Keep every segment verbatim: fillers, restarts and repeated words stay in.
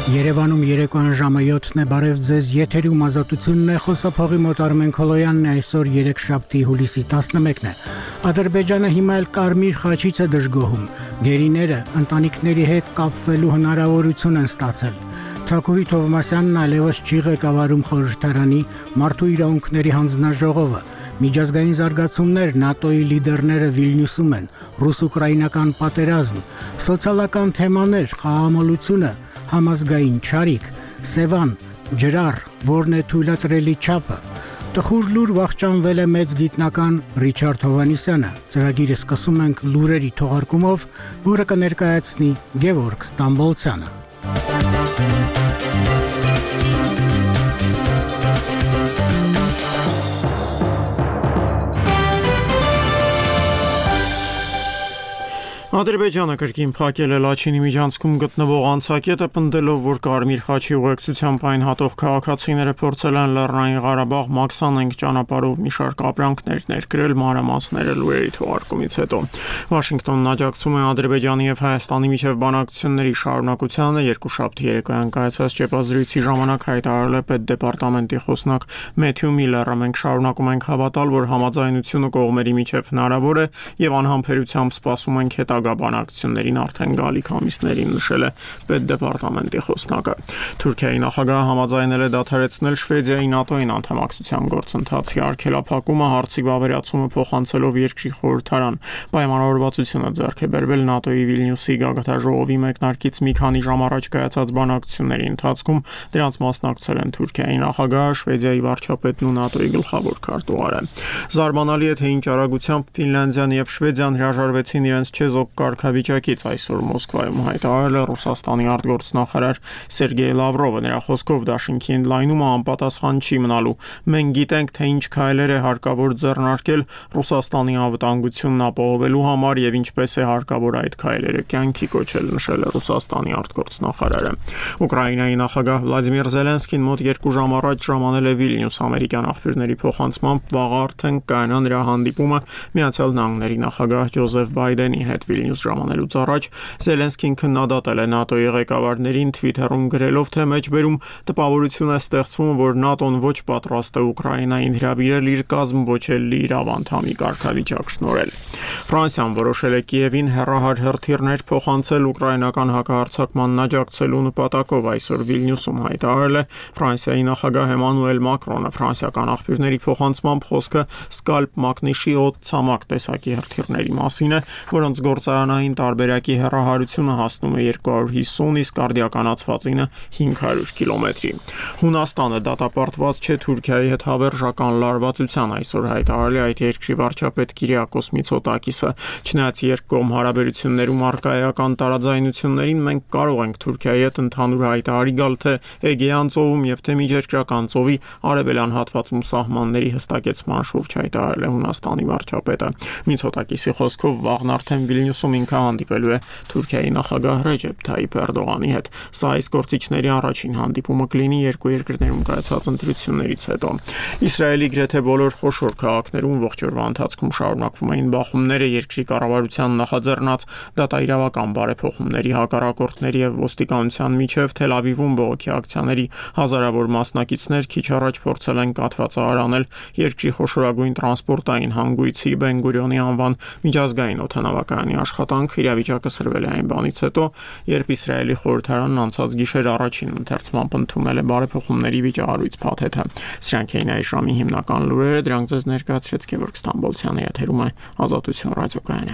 Երևանում երեկոյան ժամը յոթն է, բարև ձեզ, եթերում ազատությունն է, խոսափողի մոտ Արմեն Քոլոյանն է, այսօր երեքշաբթի հուլիսի տասնմեկն է։ Ադրբեջանը հիմա էլ Կարմիր խաչից է դժգոհում, գերիները ընտանիքների հետ կապվելու հնարավորություն են ստացել։ Թակուհի Թովմասյանն այլևս չի ղեկավարում խորհրդարանի մարդու իրավունքների հանձնաժողովը։ Միջազգային զարգացումներ, ՆԱՏՕ-ի լիդերները Վիլնյուսում են, ռուս-ուկրաինական պատերազմ, սոցիալական թեմաներ, խաղամոլությունը, համազգային չարիք, Սևան, ջրառ, որն է թույլատրելի չափը։ Տխուր լուր վախճանվել է մեծ գիտնական Ռիչարդ Հովհաննիսյանը։ Ծրագիրը սկսում ենք լուրերի թողարկումով, որը կներկայացնի Գևորգ Ստամբոլցյանը։ Ադրբեջանը կրկին փակել է Լաչինի միջանցքում գտնվող անցակետը, պնդելով, որ Կարմիր խաչի ուղեկցությամբ այն հատող քաղաքացիները փորձել են Լեռնային Ղարաբաղ մաքսանենգ ճանապարհով մի շարք ապրանքներ ներկրել, մանրամասները լուրերի թողարկումից հետո։ Վաշինգտոնն աջակցում է Ադրբեջանի եւ Հայաստանի միջև բանակցությունների շարունակությանը, երկուշաբթի երեկոյան կայացած ճեպազրույցի ժամանակ հայտարարել է պետդեպարտամենտի խոսնակ Մեթյու Միլլերը։ Մենք շարունակում ենք հավատալ, որ համաձայնությունը կողմերի միջև հնարավոր է եւ անհամբերությամբ սպասում ենք հետագա բանակցություններին արդեն գալիք ամիսներին, նշել է պետդեպարտամենտի խոսնակը։ Թուրքիայի նախագահը համաձայնել է դադարեցնել Շվեդիայի ՆԱՏՕ-ին անդամակցության գործընթացի արգելափակումը, հարցի վավերացումը փոխանցելով երկրի խորհրդարան։ Պայմանավորվածությունը ձեռք է բերվել ՆԱՏՕ-ի Վիլնյուսի գագաթնաժողովի մեկնարկից մի քանի ժամ առաջ կայացած բանակցությունների ընթացքում։ Դրանց մասնակցել են Թուրքիայի նախագահը, Շվեդիայի վարչապետն ու ՆԱՏՕ-ի գլխավոր քարտուղարը։ Զարմանալի է, թե ինչ արագությամբ Ֆինլանդիան եւ Շվեդիան հրաժարվեցին իրենց չեզոք կարգավիճակից, այսօր Մոսկվայում հայտարարել է Ռուսաստանի արտգործնախարար Սերգեյ Լավրովը։ Նրա խոսքով դաշինքի ընդլայնումը անպատասխան չի մնալու։ Մենք գիտենք, թե ինչ քայլեր է հարկավոր ձեռնարկել Ռուսաստանի անվտանգությունն ապահովելու համար եւ ինչպես է հարկավոր այդ քայլերը կյանքի կոչել, նշել է Ռուսաստանի արտգործնախարարը։ Ուկրաինայի նախագահ Վլադիմիր Զելենսկին մոտ երկու ժամ առաջ ժամանել է Վիլնյուս ամերիկյան աղբյուրների փոխանցմամբ, վաղ արդեն կայանա նրա հանդիպումը Միացյալ Նահանգների նախագահ Ջոզեֆ Բայդենի հետ։ Վիլնյուս ժամանելուց առաջ Զելենսկին քննադատել է ՆԱՏՕ-ի ղեկավարներին, Թվիթերում գրելով, թե մեջբերում տպավորություն է ստեղծվում, որ ՆԱՏՕ-ն ոչ պատրաստ է Ուկրաինային հրավիրել իր կազմ, ոչ էլ իր անդամի կարգավիճակ շնորհել։ Ֆրանսիան որոշել է Կիևին հեռահար հրթիռներ փոխանցել ուկրաինական հակահարձակմանն աջակցելու նպատակով, այսօր Վիլնյուսում հայտարարել է Ֆրանսիայի նախագահ Էմանուել Մակրոնը։ Ֆրանսիական աղբյուրների փոխանցմամբ խոսքը Սկալպ մագնիշի օդ ցամաք տեսակի հրթիռների մասին է, որոնց գործարանային տարբերակի հեռահարությունը հասնում է երկու հարյուր հիսուն, իսկ արդիականացվածինը հինգ հարյուր կիլոմետրի։ Հունաստանը դատապարտված չէ Թուրքիայի հետ հավերժական լարվածության, այսօր հայտարարել է այդ երկրի վարչապետ Կիրիակոս Միցոտակիսը։ Չնայած երկկողմ հարաբերություններում առկայական տարաձայնություններին, մենք կարող ենք Թուրքիայի հետ ընդհանուր հայտարարի գալ, թե Էգեյան ծովում եւ թե Միջերկրական ծովի արևելյան հատվածում սահմանների հստակեցման շուրջ հայտարարել է Հունաստանի վարչապետը։ Միցոտակիսի խոսքով վաղն արդեն Վիլնյուսում ինքը հանդիպելու է Թուրքիայի նախագահ Ռեջեփ Թայիփ Էրդողանի հետ։ Սա այս գործիչների առաջին հանդիպումը կլինի երկու երկրներում կայացած ընտրություններից հետո։ Իսրայելի գրեթե բոլոր խոշոր քաղաքներում ողջ օրվա ընթացքում շարունակվում էին բախումները, երկրի կառավարության նախաձեռնած դատաիրավական բարեփոխումների հակառակորդների եւ ոստիկանության միջև Թել Ավիվում բողոքի ակցիաների հազարավոր մասնակիցներ քիչ առաջ փորձել են կաթվածահար անել երկրի խոշորագույն տրանսպորտային հանգույցի Բեն Գուրիոնի անվան միջազգային օդանավակայանի աշխատանքը։ Իրավիճակը սրվել է այն բանից հետո, երբ Իսրայելի խորհրդարանն անցած գիշեր առաջին ընթերցմամբ ընդունել է բարեփոխումների վիճահարույց փաթեթը։ Սրանք էին այս ժամի հիմնական լուրերը, դրանք ձեզ ներկայացրեց Գևորգ Ստամբոլցյանը, եթերում է Ազատություն ռադիոկայանը։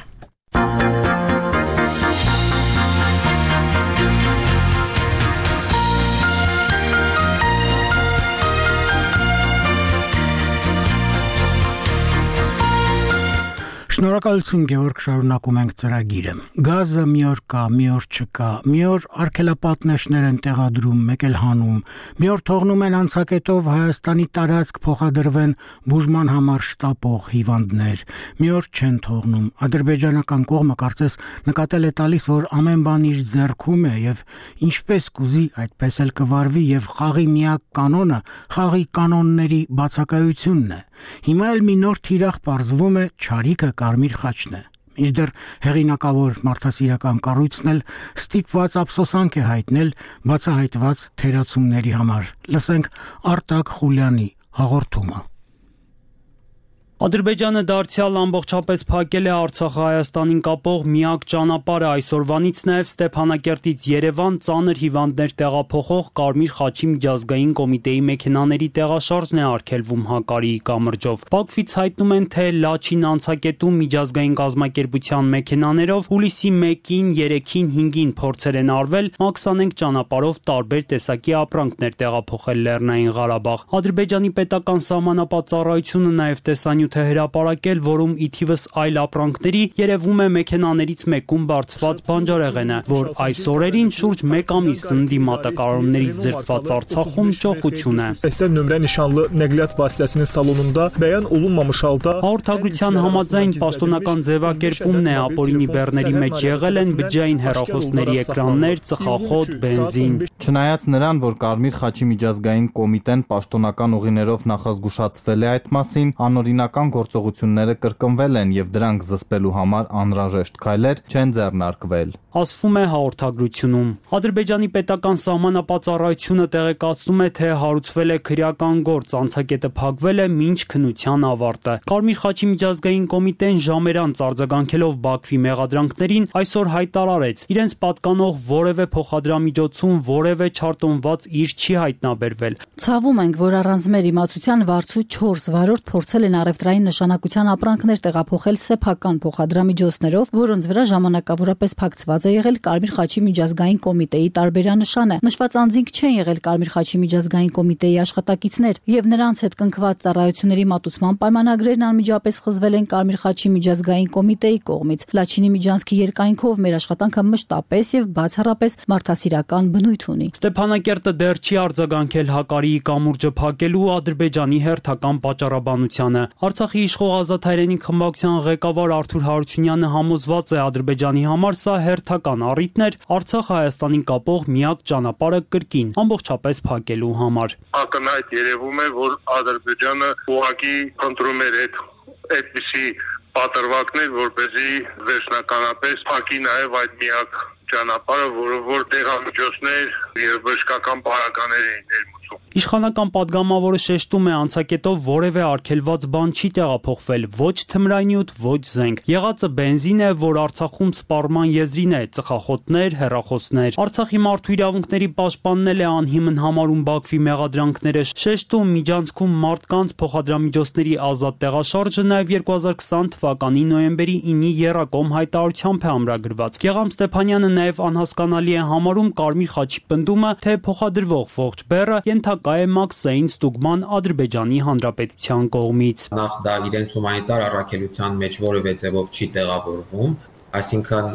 Շնորհակալություն Գևորգ, շարունակում ենք ծրագիրը։ Գազը մի օր կա, մի օր չկա, մի օր արգելապատնեշներ են տեղադրում, մեկ էլ հանում, մի օր թողնում են անցակետով Հայաստանի տարածք փոխադրվեն բուժման համար շտապող հիվանդներ, մի օր չեն թողնում։ Ադրբեջանական կողմը կարծես նկատել է տալիս, որ ամեն բան իր ձեռքում է եւ ինչպես կուզի, այդպես էլ կվարվի եւ խաղի միակ կանոնը խաղի կանոնների բացակայությունն է։ Հիմա էլ մի նոր թիրախ պարզվում է, չարիքը Կարմիր խաչն է։ Մինչդեռ հեղինակավոր մարդասիրական կառույցն էլ ստիպված ափսոսանք է հայտնել բացահայտված թերացումների համար։ Լսենք Արտակ Խուլյանի հաղորդումը։ Ադրբեջանը դարձյալ ամբողջապես փակել է Արցախը-Հայաստանին կապող միակ ճանապարհը, այսօրվանից նաև Ստեփանակերտից Երևան ծանր հիվանդներ տեղափոխող Կարմիր խաչի միջազգային կոմիտեի մեքենաների տեղաշարժն է արգելվում Հակարիի կամրջով։ Բաքվից հայտնում են, թե Լաչին անցակետում միջազգային կազմակերպության մեքենաներով հուլիսի մեկին, երեքին, հինգին փորձեր են արվել Մաքսանենկ ճանապարհով տարբեր տեսակի ապրանքներ տեղափոխել Լեռնային Ղարաբաղ։ Ադրբեջանի պետական սահմանապատ ծառայությունը նաև տեսանյութ է հրապարակել, որում ի թիվս այլ ապրանքների երևում է մեքենաներից մեկում բարձված բանջարեղենը, որ այս օրերին շուրջ մեկ ամիս զնդի մատակարարումներից զրկված Արցախում ճոխություն է։ Հաղորդագրության համաձայն պաշտոնական ձևակերպումն է, ապօրինի բեռների մեջ եղել են բջջային հեռախոսների էկրաններ, ծխախոտ, բենզին։ Չնայած նրան, որ Կարմիր խաչի միջազգային կոմիտեն պաշտոնական ուղիներով նախազգուշացվել է այդ մասին, անօրինական գործողությունները կրկնվել են եւ դրանք զսպելու համար անհրաժեշտ քայլեր չեն ձեռնարկվել, ասվում է հաղորդագրությունում։ Ադրբեջանի պետական սահմանապատ ծառայությունը տեղեկացնում է, թե հարուցվել է քրեական գործ, անցակետը փակվել է մինչ քննության ավարտը։ Կարմիր խաչի միջազգային կոմիտեն ժամերան արձագանքելով Բաքվի մեղադրանքներին այսօր հայտարարեց, իրենց պատկանող որևէ փոխադրամիջոցում որևէ չարտոնված իր չի հայտնաբերվել։ Ցավում ենք, որ առանց մեր իմացության վարձու չորս վարորդ փորձել են առևտրային նշանակության ապրանքներ տեղափոխել սեփական փոխադրամիջոցներով, որոնց վրա ժամանակավորապես փակցված է եղել Կարմիր խաչի միջազգային կոմիտեի տարբերանշանը։ Նշված անձինք չեն եղել Կարմիր խաչի միջազգային կոմիտեի աշխատակիցներ, եւ նրանց հետ կնքված ծառայությունների մատուցման պայմանագրերն անմիջապես խզվել են Կարմիր խաչի միջազգային կոմիտեի կողմից։ Լաչինի Միջանցքի երկայնքով մեր աշխատանքը մշտապես եւ բացառապես մարդասիրական բնույթ ունի։ Ստեփանակերտը դեռ չի արձագանքել Հակարիի կամուրջը փակելու Ադրբեջանի հերթական պատճառաբանությանը։ Արցախի իշխող Ազատ հայրենիք խմբակցության ղեկավար Արթուր Հարությունյանը համոզված է, Ադրբեջանի համար սա հերթական առիթն էր Արցախը Հայաստանին կապող միակ ճանապարհը կրկին ամբողջապես փակելու համար։ Ակնհայտ երևում է, որ Ադրբեջանը ուղղակի ընտրում էր այդ այդպիսի պատրվակներ, որպեսզի վերջնականապես փակի նաև այդ միակ ճանապարհը, որը որ տեղամիջոցներ եւ բժշկական պարագաներ էին ներմուծում։ Իշխանական падգամավորը շեշտում է, անցակետով որևէ արգելված բան չի տեղափոխվել, ոչ թմրանյութ, ոչ զենք։ Եղածը բենզին է, որ Արցախում սպառման եզրին է, ծխախոտներ, հեռախոսներ։ Արցախի մարդու իրավունքների պաշտպանն էլ է անհիմն համարում Բաքվի մեղադրանքները, շեշտում միջանցքում մարդկանց փոխադրամիջոցների ազատ տեղաշարժը նաև երկու հազար քսան թվականի նոյեմբերի ինի եռակողմ հայտարարությամբ է ամրագրված։ Գեգամ Ստեփանյանը նաև անհասկանալի է համարում Կարմիր խաչի պնդումը, թե փոխադրվող ողջ բեռը ենթակա է մաքսային ստուգման Ադրբեջանի Հանրապետության կողմից։ Նախ դա իրենց հումանիտար առաքելության մեջ որևէ ձևով չի տեղավորվում, այսինքն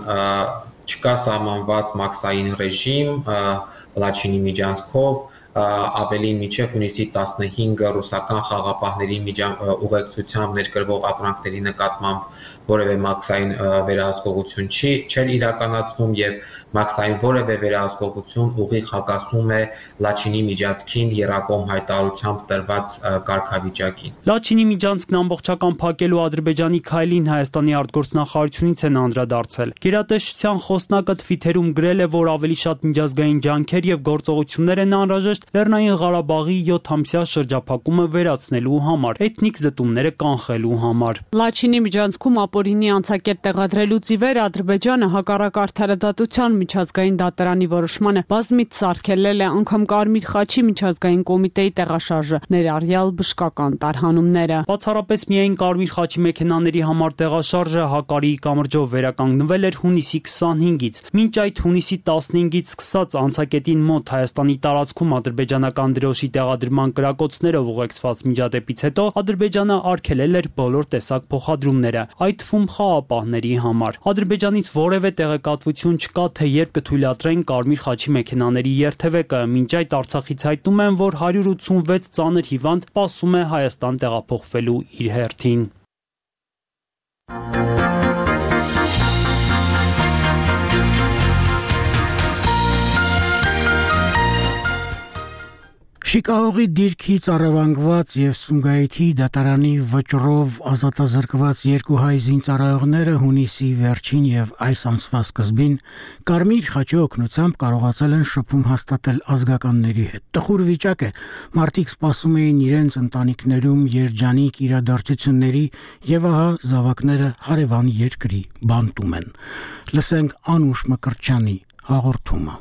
չկա սահմանված մաքսային ռեժիմ Լաչինի միջանցքով, ավելի մինչև հունիսի տասնհինգը ռուսական խաղապահների ուղեկցությամբ ներկրվող ապրանքների նկատմամբ որևէ մաքսային վերահսկողություն չի չէր իրականացվում եւ մաքսային որևէ վերահսկողություն ուղիղ հակասում է Լաչինի միջանցքին եռակողմ հայտարարությամբ տրված կարգավիճակին։ Լաչինի միջանցքն ամբողջական փակելու Ադրբեջանի քայլին Հայաստանի արտգործնախարարությունից են անդրադարձել։ Գերատեսչության խոսնակը թվիթերում գրել է, որ ավելի շատ միջազգային ջանքեր եւ գործողություններ են անհրաժեշտ Լեռնային Ղարաբաղի յոթամսյա շրջափակումը վերացնելու համար, էթնիկ զտումները կանխելու համար։ Լաչինի միջանցքում ապօրինի անցակետ տեղադրելուց ի վեր Ադրբեջանը հակառակ արդարադատության միջազգային դատարանի որոշմանը բազմիցս արգելել է անգամ Կարմիր խաչի միջազգային կոմիտեի տեղաշարժը, ներառյալ բժշկական տարհանումները։ Բացառապես միայն Կարմիր խաչի մեքենաների համար տեղաշարժը Հակարիի կամրջով վերականգնվել էր հունիսի քսանհինգից։ Մինչ այդ հունիսի տասնհինգից սկսած անցակետին մոտ Հայաստանի տարածքում ադրբեջանական դրոշի տեղադրման կրակոցներով ուղեկցված միջադեպից հետո Ադրբեջանը արգելել էր բոլոր տեսակ փոխադրումները, այդ թվում խաղապահների համար։ Ադրբեջանից որևէ տեղեկատվություն չկա, թե երբ կթույլատրեն Կարմիր խաչի մեքենաների երթևեկը, մինչ այդ Արցախից հայտնում են, որ հարյուր ութսունվեց ծանր հիվանդ սպասում է Հայաստան տեղափոխվելու իր հերթին։ Շիկահողի դիրքից առևանգված եւ Սումգայիթի դատարանի վճռով ազատազրկված երկու հայ զինծառայողները հունիսի վերջին եւ այս ամսվա սկզբին Կարմիր խաչի օգնությամբ կարողացել են շփում հաստատել ազգականների հետ։ Տխուր վիճակ է, մարդիկ սպասում էին իրենց ընտանիքներում երջանիկ իրադարձությունների եւ ահա զավակները հարևան երկրի բանտում են։ Լսենք Անուշ Մկրտչյանի հաղորդումը։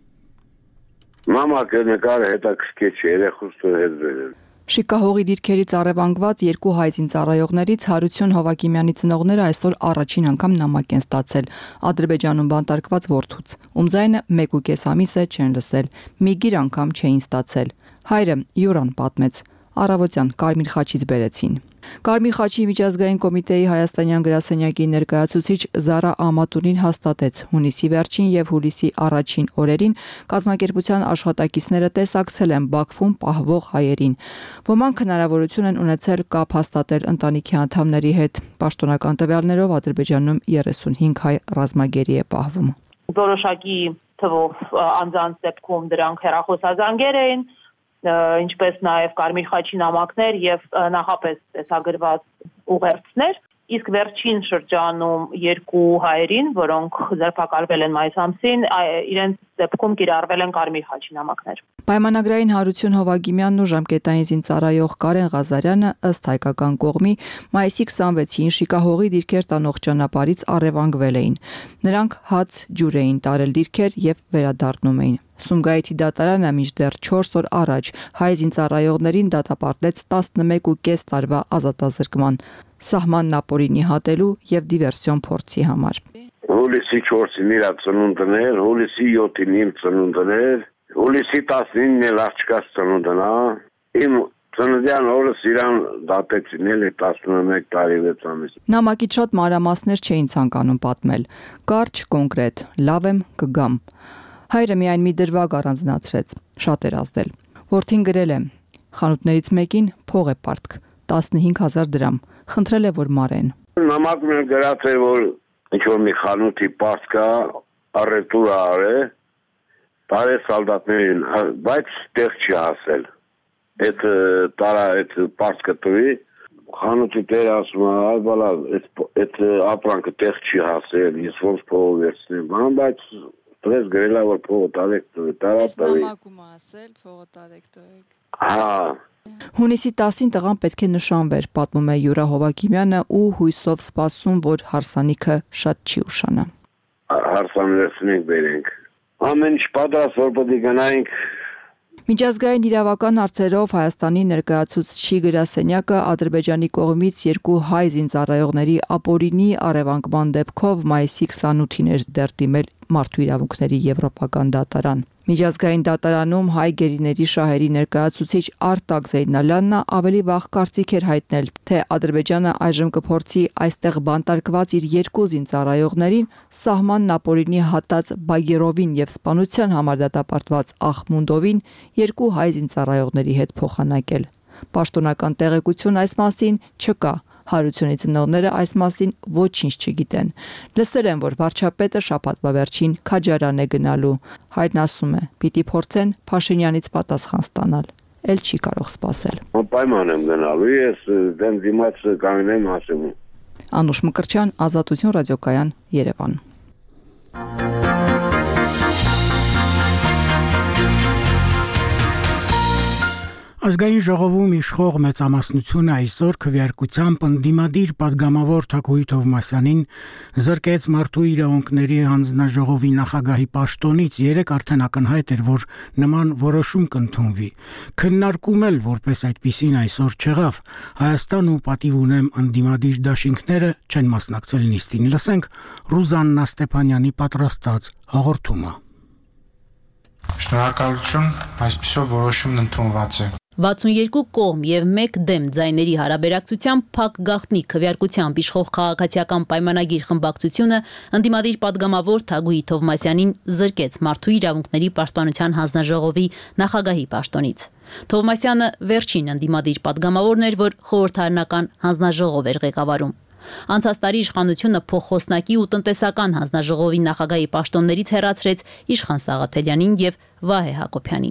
Մամակը նկարը հետաքրքիր չէ, երեխուց հետ վերել։ Շիկահողի դիրքերից առևանգված երկու հայ զինծառայողներից Հարություն Հովակիմյանի ծնողները այսօր առաջին անգամ նամակ են ստացել Ադրբեջանում բանտարկված որդուց, ում ձայնը մեկ ու կես ամիս է չեն լսել, մի գիր անգամ չէին ստացել։ Հայրը Յուրան պատմեց, առավոտյան Կարմիր խաչից բերեցին։ Կարմիր խաչի միջազգային կոմիտեի հայաստանյան գրասենյակի ներկայացուցիչ Զարա Ամատունին հաստատեց հունիսի վերջին եւ հուլիսի առաջին օրերին կազմակերպության աշխատակիցները տեսակցել են Բաքվում պահվող հայերին։ Ոմանք հնարավորություն են ունեցել կապ հաստատել ընտանիքի անդամների հետ։ Պաշտոնական տվյալներով Ադրբեջանում երեսունհինգ հայ ռազմագերի է պահվում։ Որոշակի թվով անձանց դեպքում դրանք հեռախոսազանգեր էին, ինչպես նաև Կարմիր խաչի նամակներ եւ նախապես տեսագրված ուղերձներ, իսկ վերջին շրջանում երկու հայերին, որոնք ձերբակալվել են մայիս ամսին, իրենց դեպքում կիրառվել են Կարմիր խաչի նամակներ։ Պայմանագրային Հարություն Հովակիմյանն ու ժամկետային զինծառայող Կարեն Ղազարյանը ըստ հայկական կողմի մայիսի քսանվեցին Շիկահողի դիրքեր տանող ճանապարհից առևանգվել էին։ Նրանք հաց ջուր էին տարել դիրքեր եւ վերադառնում էին։ Սումգայիթի դատարանը մինչդեռ չորս օր առաջ հայ զինծառայողներին դատապարտեց տասնմեկ ու կես տարվա ազատազրկման, սահմանն ապօրինի հատելու եւ դիվերսիոն փորձի համար։ Հուլիսի չորսին իր ծնունդն էր, հուլիսի յոթին իմ ծնունդն էր, հուլիսի տասնինն էլ աղջկաս ծնունդն է։ Իմ ծննդյան օրս իրան դատեցին էլ տասնմեկ տարի վեց ամիս։ Նամակից շատ մանրամասներ չէին ցանկանում պատմել։ Կարճ, կոնկրետ, լավ եմ, կգամ։ Հայրը միայն մի դրվագ առանձնացրեց, շատ էր ազդել։ Որդին գրել է. խանութներից մեկին փող է պարտք, տասնհինգ հազար դրամ, խնդրել է, որ մարեն։ Նամակում են գրած է, որ ինչ-որ մի խանութի պարտք կա, առևտուր արե, տարե սալդատներին, բայց տեղ չի հասել։ Այդ տարա այդ պարտքը տվի, խանութի տերը ասում է, այ բալա, այդ ապրանքը տեղ չի հասել, ես ոնց փողով վերցնեմ, բայց Դրես գրելա, որ փողը տարեք տվեք, տարած տվեք։ Ես նամակում ասել, փողը տարեք տվեք։ Հա։ Հունիսի տասին տղան պետք է նշանվեր, պատմում է Յուրա Հովակիմյանը ու հույսով սպասում, որ հարսանիքը շատ չի ուշանա։ Հարսանիքին բերենք։ Ամեն ինչ պատրաստ, որ պետք է գնայինք։ Միջազգային իրավական հարցերով Հայաստանի ներկայացուցչի գրասենյակը Ադրբեջանի կողմից երկու հայ զինծառայողների ապօրինի առևանգման դեպքով մայիսի քսանութին էր դեռ դիմել Մարդու իրավունքների եվրոպական դատարան։ Միջազգային դատարանում հայ գերիների շահերի ներկայացուցիչ Արտակ Զեյնալյանն ավելի վաղ կարծիք էր հայտնել, թե Ադրբեջանը այժմ կփորձի այստեղ բանտարկված իր երկու զինծառայողներին սահմանն ապօրինի հատած Բայերովին եւ սպանության համար դատապարտված Ախմունդովին երկու հայ զինծառայողների հետ փոխանակել։ Պաշտոնական տեղեկություն այս մասին չկա։ Հարությունի ծնողները այս մասին ոչինչ չգիտեն։ Լսել են, որ վարչապետը շաբաթվա վերջին Քաջարան է գնալու։ Հայրն ասում է՝ պիտի փորձեն Փաշինյանից պատասխան ստանալ։ Էլ չի կարող սպասել։ Պայման եմ գնալու, ես դեմ դիմաց կանգնեմ ասեմ։ Անուշ Մկրտչյան, Ազատություն ռադիոկայան, Երևան։ Ազգային ժողովում իշխող մեծամասնությունը այսօր քվեարկությամբ ընդդիմադիր падգամավոր Թագուհի Թովմասյանին զրկեց Մարդու իրավունքների հանձնաժողովի նախագահի պաշտոնից։ Երեք արդեն ակնհայտ էր, որ նման որոշում կընդունվի։ Քննարկում էլ որպես այդպիսին այսօր չեղավ։ Հայաստան ու պատիվ ունեմ ընդդիմադիր դաշինքները չեն մասնակցել նիստին։ Լսենք Ռուզաննա Ստեփանյանի պատրաստած հաղորդումը։ Շնորհակալություն, այսպիսով որոշումն ընդունված է։ վաթսունյոթ կողմ եւ մեկ դեմ ձայների հարաբերակցությամբ փակ գաղտնի քվեարկությամբ իշխող քաղաքացիական պայմանագիր խմբակցությունը ընդդիմադիր падգամավոր Թագուհի Թովմասյանին զրկեց Մարդու իրավունքների պաշտպանության հանձնաժողովի նախագահի պաշտոնից։ Թովմասյանը վերջին ընդդիմադիր падգամավորն էր, որ խորհրդարանական հանձնաժողով էր ղեկավարում։ Անցած տարի իշխանությունը փոխխոսնակի ու տնտեսական հանձնաժողովի նախագահի պաշտոններից հեռացրեց Իշխան Սաղաթելյանին եւ Վահե Հակոբյանին։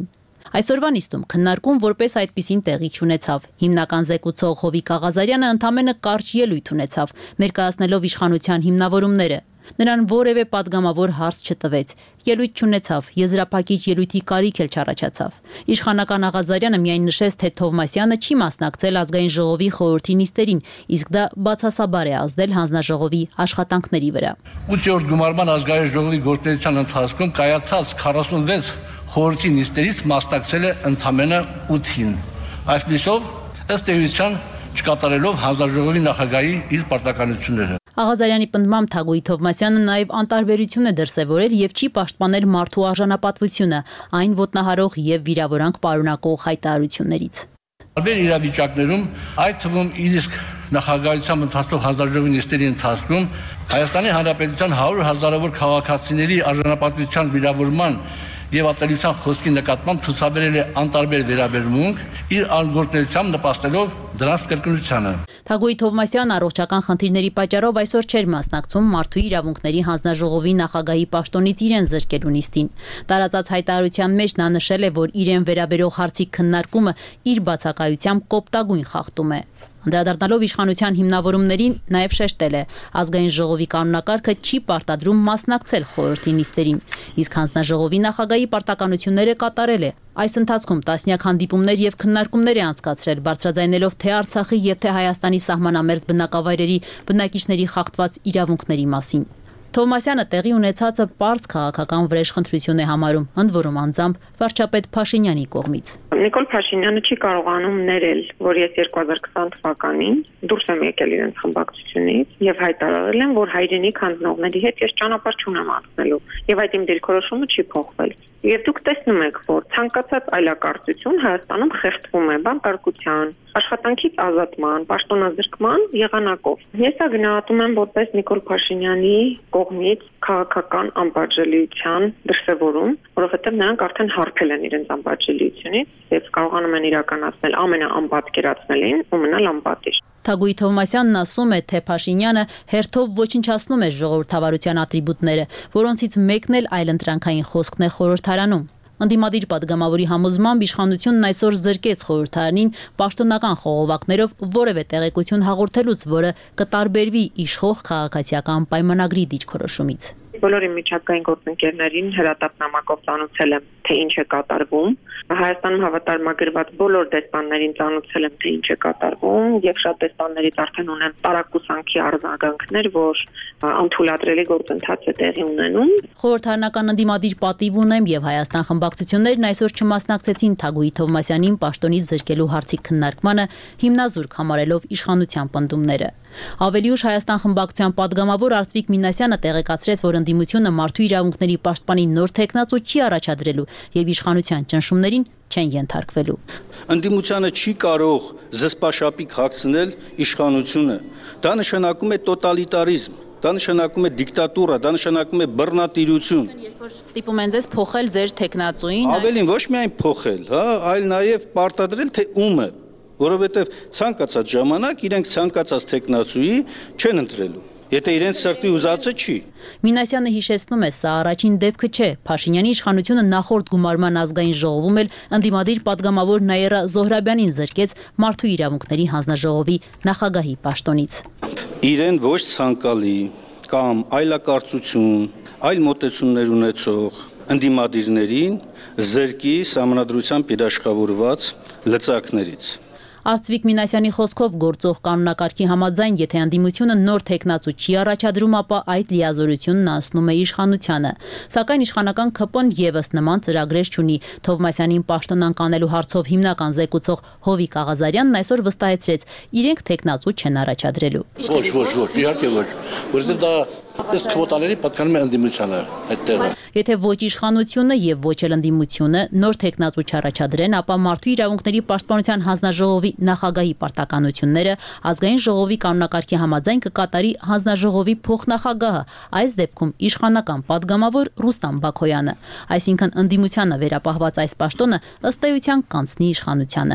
Այսօրվա նիստում քննարկում որպես այդպիսին տեղի չունեցավ։ Հիմնական զեկուցող Հովիկ Աղազարյանը ընդամենը կարճ ելույթ ունեցավ, ներկայացնելով իշխանության հիմնավորումները։ Նրան որևէ падգամավոր հարց չտվեց։ Ելույթ չունեցավ, եզրափակիչ ելույթի կարիք էլ չառաջացավ։ Իշխանական Աղազարյանը միայն նշեց, թե Թովմասյանը չի մասնակցել ազգային ժողովի խորհրդի նիստերին, իսկ դա բացասաբար է ազդել հանձնաժողովի աշխատանքների վրա։ ութերորդ գումարման ազգային ժողովի գործունեության ընթացքում կայացած քառասունվեց խորհրդի նիստերից մասնակցել է ընդամենը ութին։ Այսպիսով, ըստ էության չկատարելով հանձնաժողովի նախագահի իր պարտականությունները։ Աղազարյանի պնդմամբ Թագուհի Թովմասյանը նաև անտարբերություն է դրսևորել եւ չի պաշտպանել մարդու արժանապատվությունը, այն ոտնահարող եւ վիրավորանք պարունակող հայտարարություններից։ Տարբեր իրավիճակներում, այդ թվում իսկ նախագահությամբ ընթացող հանձնաժողովի նիստերի ընթացքում Հայաստանի Հանրապետության հարյուր հազարավոր քաղաքացիների արժանապատվության վիրավորման եւ ատելության խոսքի նկատմամբ ցուցաբերել է անտարբեր վերաբերմունք, իր արգորտներությամբ նպաստելով դրանց կրկնությանը։ Թագուհի Թովմասյանը առողջական խնդիրների պատճառով այսօր չէր մասնակցում Մարդու իրավունքների հանձնաժողովի նախագահի պաշտոնից իրեն զրկելու նիստին։ Տարածած հայտարարության մեջ նա նշել է, որ իրեն վերաբերող հարցի քննարկումը իր բացակայությամբ կոպտագույն խախտում է։ Անդրադառնալով իշխանության հիմնավորումներին, նաև շեշտել է, ազգային ժողովի կանոնակարգը չի պարտադրում մասնակցել խորհրդի նիստերին, իսկ հանձնաժողովի նախագահի պարտականությունները կատարել է։ Այս ընթացքում տասնյակ հանդիպումներ եւ քննարկումներ է անցկացրել, բարձրաձայնելով թե Արցախի եւ թե Հայաստանի սահմանամերձ բնակավայրերի բնակիչների խախտված իրավունքների մասին։ Թովմասյանը տեղի ունեցածը պարզ քաղաքական վրեժխնդրություն է համարում, ընդ որում անձամբ վարչապետ Փաշինյանի կողմից։ Նիկոլ Փաշինյանը չի կարողանում ներել, որ ես երկու հազար քսան թվականին դուրս եմ եկել իրենց խմբակցությունից եւ հայտարարել եմ, որ հայրենիք հանձնողների հետ ես ճանապարհ չունեմ անցնելու եւ այդ իմ դիրքորոշումը չի փոխվել։ Եվ դուք տեսնում եք, որ ցանկացած այլակարծություն Հայաստանում խեղդվում է բանտարկության, աշխատանքից ազատման, պաշտոնազրկման եղանակով։ Ես դա գնահատում եմ որպես Նիկոլ Փաշինյանի կողմից քաղաքական անպատժելիության դրսևորում, որովհետև նրանք արդեն հարբել են իրենց անպատժելիությունից եւ կարողանում են իրականացնել ամենաանպատկերացնելին ու մնալ անպատիժ։ Թագուհի Թովմասյանն ասում է, թե Փաշինյանը հերթով ոչնչացնում է ժողովրդավարության ատրիբուտները, որոնցից մեկն էլ այլընտրանքային խոսքն է խորհրդարանում։ Ընդդիմադիր падգամավորի համոզմամբ իշխանությունն այսօր զրկեց խորհրդարանին պաշտոնական խողովակներով որևէ տեղեկություն հաղորդելուց, որը կտարբերվի իշխող քաղաքացիական պայմանագրի դիրքորոշումից։ Բոլոր իմ միջազգային գործընկերներին հրատապնամակով ծանոթացել եմ, թե ինչ է կատարվում։ Հայաստանում հավատարմագրված բոլոր դեսպաններին ծանոթացել եմ, թե ինչ է կատարվում, եւ շատ դեսպաններից արդեն ունեմ տարակուսանքի արձագանքներ, որ անթույլատրելի գործընթաց է տեղի ունենում։ Խորհրդարանական ընդդիմադիր պատիվ ունեմ եւ Հայաստան խմբակցություններն այսօր չմասնակցեցին Թագուհի Թովմասյանին պաշտոնից զրկելու հարցի քննարկմանը, հիմնազուրկ համարելով իշխանության պնդումները։ Ավելի ուշ Հայաստան խմբակցության падգամավոր Արծվիկ Մինասյանը տեղեկացրեց, որ ընդդիմությունը մարդու իրավունքների պաշտպանի նոր թեկնածու չի առաջադրելու եւ իշխանության ճնշումներին չեն ենթարկվելու։ Ընդդիմությանը չի կարող զսպաշապիկ հագցնել իշխանությունը։ Դա նշանակում է տոտալիտարիզմ, դա նշանակում է դիկտատուրա, դա նշանակում է բռնատիրություն։ Երբ որ ստիպում են ձեզ փոխել ձեր թեկնածուին, ավելին ոչ միայն փոխել, հա, այլ նաեւ պարտադրել, թե ում է, որովհետեւ ցանկացած ժամանակ իրենք ցանկացած թեկնածուի չեն ընտրելու։ Եթե իրենց սրտի ուզածը չի։ Մինասյանը հիշեցնում է, սա առաջին դեպքը չէ։ Փաշինյանի իշխանությունը նախորդ գումարման ազգային ժողովում էլ ընդդիմադիր падգամավոր Նաիրա Զոհրաբյանին զրկեց Մարդու իրավունքների հանձնաժողովի նախագահի պաշտոնից։ Իրեն ոչ ցանկալի կամ այլակարծություն, այլ մոտեցումներ ունեցող ընդդիմադիրներին զրկի սահմանադրությամբ երաշխավորված լծակներից։ Արծվիկ Մինասյանի խոսքով գործող կանոնակարգի համաձայն, եթե ընդդիմությունը նոր թեկնածու չի առաջադրում, ապա այդ լիազորությունն անցնում է իշխանությանը։ Սակայն իշխանական ՔՊ-ն եւս նման ծրագրեր չունի։ Թովմասյանին պաշտոնանկ անելու հարցով հիմնական զեկուցող Հովիկ Աղազարյանն այսօր վստահեցրեց, իրենք թեկնածու չեն առաջադրելու։ Ոչ, ոչ, ոչ, իհարկե ոչ, որովհետեւ դա ըստ քվոտաների պատկանում է ընդդիմությանը այդտեղ։ Եթե ոչ իշխանությունը եւ ոչ էլ ընդդիմությունը նոր թեկնածու չառաջադրեն, ապա Մարդու իրավունքների պաշտպանության հանձնաժողովի նախագահի պարտականությունները ազգային ժողովի կանոնակարգի համաձայն կկատարի հանձնաժողովի փոխնախագահը, այս դեպքում իշխանական падգամավոր Ռուստամ Բաքոյանը, այսինքն ընդդիմությանը վերապահված այս պաշտոնը ըստ էության կանցնի իշխանությանը։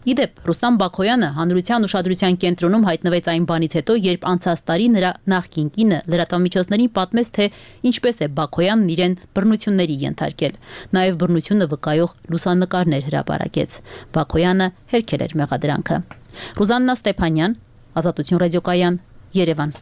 Իդեպ Ռուստամ Բաքոյանը հանրության ուշադրության կենտրոնում հայտնվեց այն բանից հետո, երբ անցած տարի նրա նախկին կինը լրատվամիջոցներին պատմեց, թե ինչպես է Բաքոյանն իրեն բռնությունների ենթարկել։ Նաև բռնությունը վկայող լուսանկարներ հրապարակեց։ Բաքոյանը հերքել էր մեղադրանքը։ Ռուզաննա Ստեփանյան, Ազատություն ռադիոկայան, Երևան։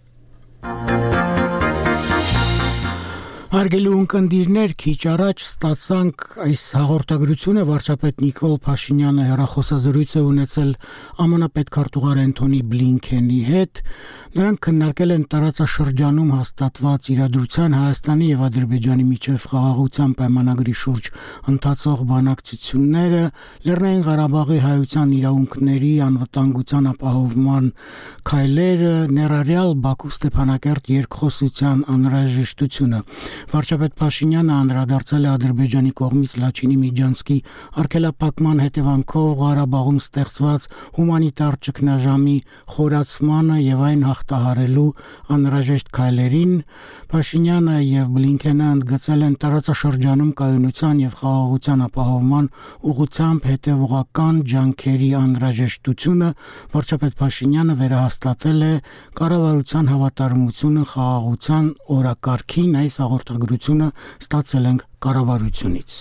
Հարգելի ունկնդիրներ, քիչ առաջ ստացանք այս հաղորդագրությունը վարչապետ Նիկոլ Փաշինյանը հեռախոսազրույց է ունեցել ԱՄՆ պետքարտուղար Անթոնի Բլինքենի հետ։ Նրանք քննարկել են տարածաշրջանում հաստատված իրադրության Հայաստանի եւ Ադրբեջանի միջև խաղաղության պայմանագրի շուրջ ընթացող բանակցությունները, Լեռնային Ղարաբաղի հայության իրավունքների անվտանգության ապահովման քայլերը, ներառյալ Բաքու-Ստեփանակերտ երկխոսության անհրաժեշտությունը։ Վարչապետ Փաշինյանը անդրադարձել է Ադրբեջանի կողմից Լաչինի Միջանցքի արգելափակման հետևանքով Ղարաբաղում ստեղծված հումանիտար ճգնաժամի խորացմանը եւ այն հաղթահարելու անհրաժեշտ քայլերին։ Փաշինյանը եւ Բլինքենը ընդգծել են տարածաշրջանում կայունության եւ խաղաղության ապահովման ուղղությամբ հետեւողական ջանքերի անհրաժեշտությունը։ Վարչապետ Փաշինյանը վերահաստատել է կառավարության հավատարմությունը խաղաղության օրակարգին։ Այս հաղորդագրությունը ստացել ենք կառավարությունից։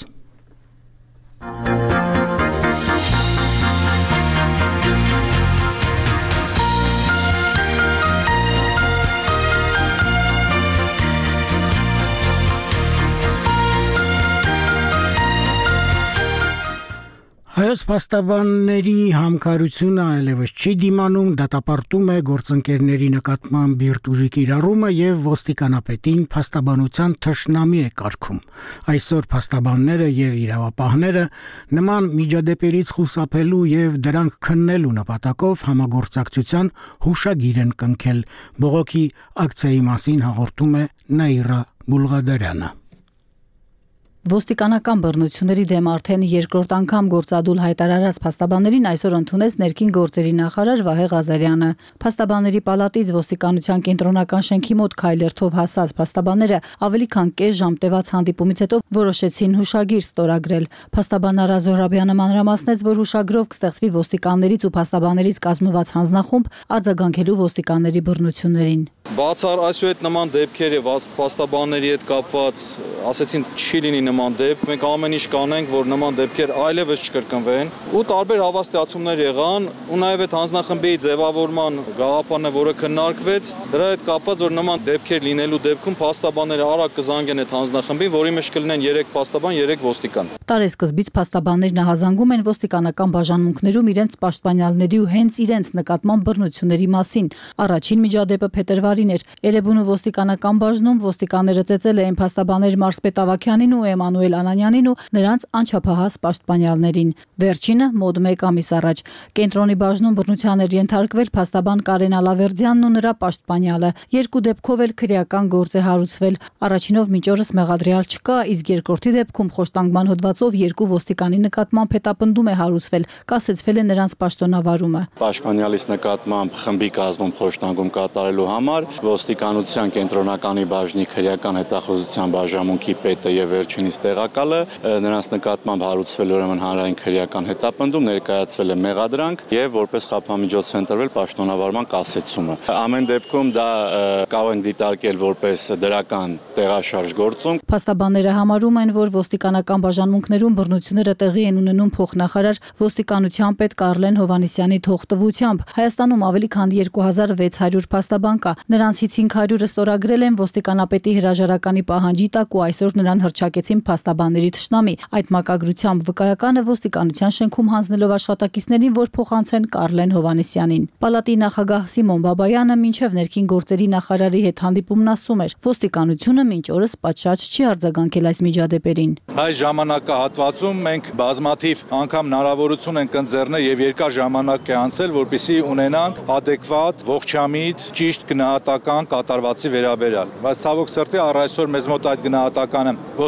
Հայոց փաստաբանների համքարությունը այլևս չի դիմանում, դատապարտում է գործընկերների նկատմամբ բիրտուժի կիրառումը եւ ոստիկանապետին փաստաբանության թշնամի է կարգում։ Այսօր փաստաբանները եւ իրավապահները նման միջադեպերից խուսափելու եւ դրանք քննելու նպատակով համագործակցության հուշագիր են կնքել։ Բողոքի ակցիայի մասին հաղորդում է Նաիրա Բուլղադարյանը։ Ոստիկանական բռնությունների դեմ արդեն երկրորդ անգամ գործադուլ հայտարարած փաստաբաններին այսօր ընդունեց ներքին գործերի նախարար Վահե Ղազարյանը։ Փաստաբանների պալատից ոստիկանության կենտրոնական շենքի մոտ քայլերթով հասած փաստաբանները ավելի քան կես ժամ տևած հանդիպումից հետո որոշեցին հուշագիր ստորագրել։ Փաստաբան Արա Զոհրաբյանը մանրամասնեց, որ հուշագրով կստեղծվի ոստիկաններից ու փաստաբաններից կազմված հանձնախումբ արձագանքելու ոստիկանների բռնություններին։ Բացառ այսուհետ նման դեպքեր եւ փաստաբանների հետ կապված, ասեցին, չի լինի նման դեպք, մենք ամեն ինչ կանենք, որ նման դեպքեր այլևս չկրկնվեն, ու տարբեր հավաստիացումներ եղան, ու նաեւ այդ հանձնախմբի ձևավորման գաղափարն է, որը քննարկվեց, դրա հետ կապված, որ նման դեպքեր լինելու դեպքում փաստաբանները արագ կզանգեն այդ հանձնախմբին, որի մեջ կլինեն երեք փաստաբան, երեք ոստիկան։ Տարեսկզբից փաստաբաններն ահազանգում են ոստիկանական բաժանմունքներում իրենց պաշտպանյալների ու հենց իրենց նկատմամբ բռնությունների մասին։ Առաջին միջադեպը փետրվարին էր։ Էրեբունու ոստիկանական բաժնում ոստիկանները ծեծել էին փաստաբաներ Մարսպետ Ավագյանին ու Էմանուել Անանյանին ու նրանց անչափահաս պաշտպանյալներին։ Վերջինը մոտ մեկ ամիս առաջ կենտրոնի բաժնում բռնության էր ենթարկվել փաստաբան Կարեն Ալավերդյանն ու նրա պաշտպանյալը։ Երկու դեպքով էլ քրեական գործ է հարուցվել։ Առաջինով մինչ օրս մեղադրյալ չկա, իսկ երկրորդի դեպքում խոշտանգման հոդվածով երկու ոստիկանի նկատմամբ հետապնդում է հարուցվել, կասեցվել է նրանց պաշտոնավարումը։ Պաշտպանյալից նկատմամբ խմբի կազմում խոշտանգում կատարելու համար ոստիկանության կենտրոնականի բաժնի քրեական հետախուզության բաժանմունքի պետը եւ վերջինիս տեղակալը նրանց նկատմամբ հարուցվել ուրեմն հանրային քրեական հետապնդում, ներկայացվել է մեղադրանք եւ որպես խափամիջոց է ընտրվել պաշտոնավարման կասեցումը։ Ամեն դեպքում դա կարող են դիտարկել որպես դրական տեղաշարժ գործում։ Փաստաբանները համարում են, որ ոստիկանական բաժանմունքներում բռնությունները տեղի են ունենում փոխնախարար ոստիկանության պետ Կարլեն Հովհաննիսյանի թողտվությամբ։ Հայաստանում ավելի քան երկու հազար վեց հարյուր փաստաբան կա։ Նրանցից հինգ հարյուրը ստորագրել են ոստիկանապետի հրաժարականի պահանջի տակ ու այսօր նրան հռչակեցին փաստաբանների թշնամի։ Այդ մակագրությամբ վկայականը ոստիկանության շենքում հանձնելով աշխատակիցներին, որ փոխանցեն Կարլեն Հովհաննիսյանին։ Պալատի նախագահ Սիմոն Բաբայանը մինչև ներքին գործերի նախարարի հետ հանդիպումն ասում էր, ոստիկանությունը մինչ օրս պատշաճ չի արձագանքել այս միջադեպերին։ Այս ժամանակահատվածում մենք բազմաթիվ անգամ հնարավորություն ենք ընձեռնել եւ երկար ժամանակ է անցել, որպեսզի ունենանք adekvat, ողջամիտ, ճիշտ գնահատական կատարվածի վերաբերյալ։ Բայց ցավոք սրտի առ այսօր մեզ մոտ այդ գնահատականը ոստիկանական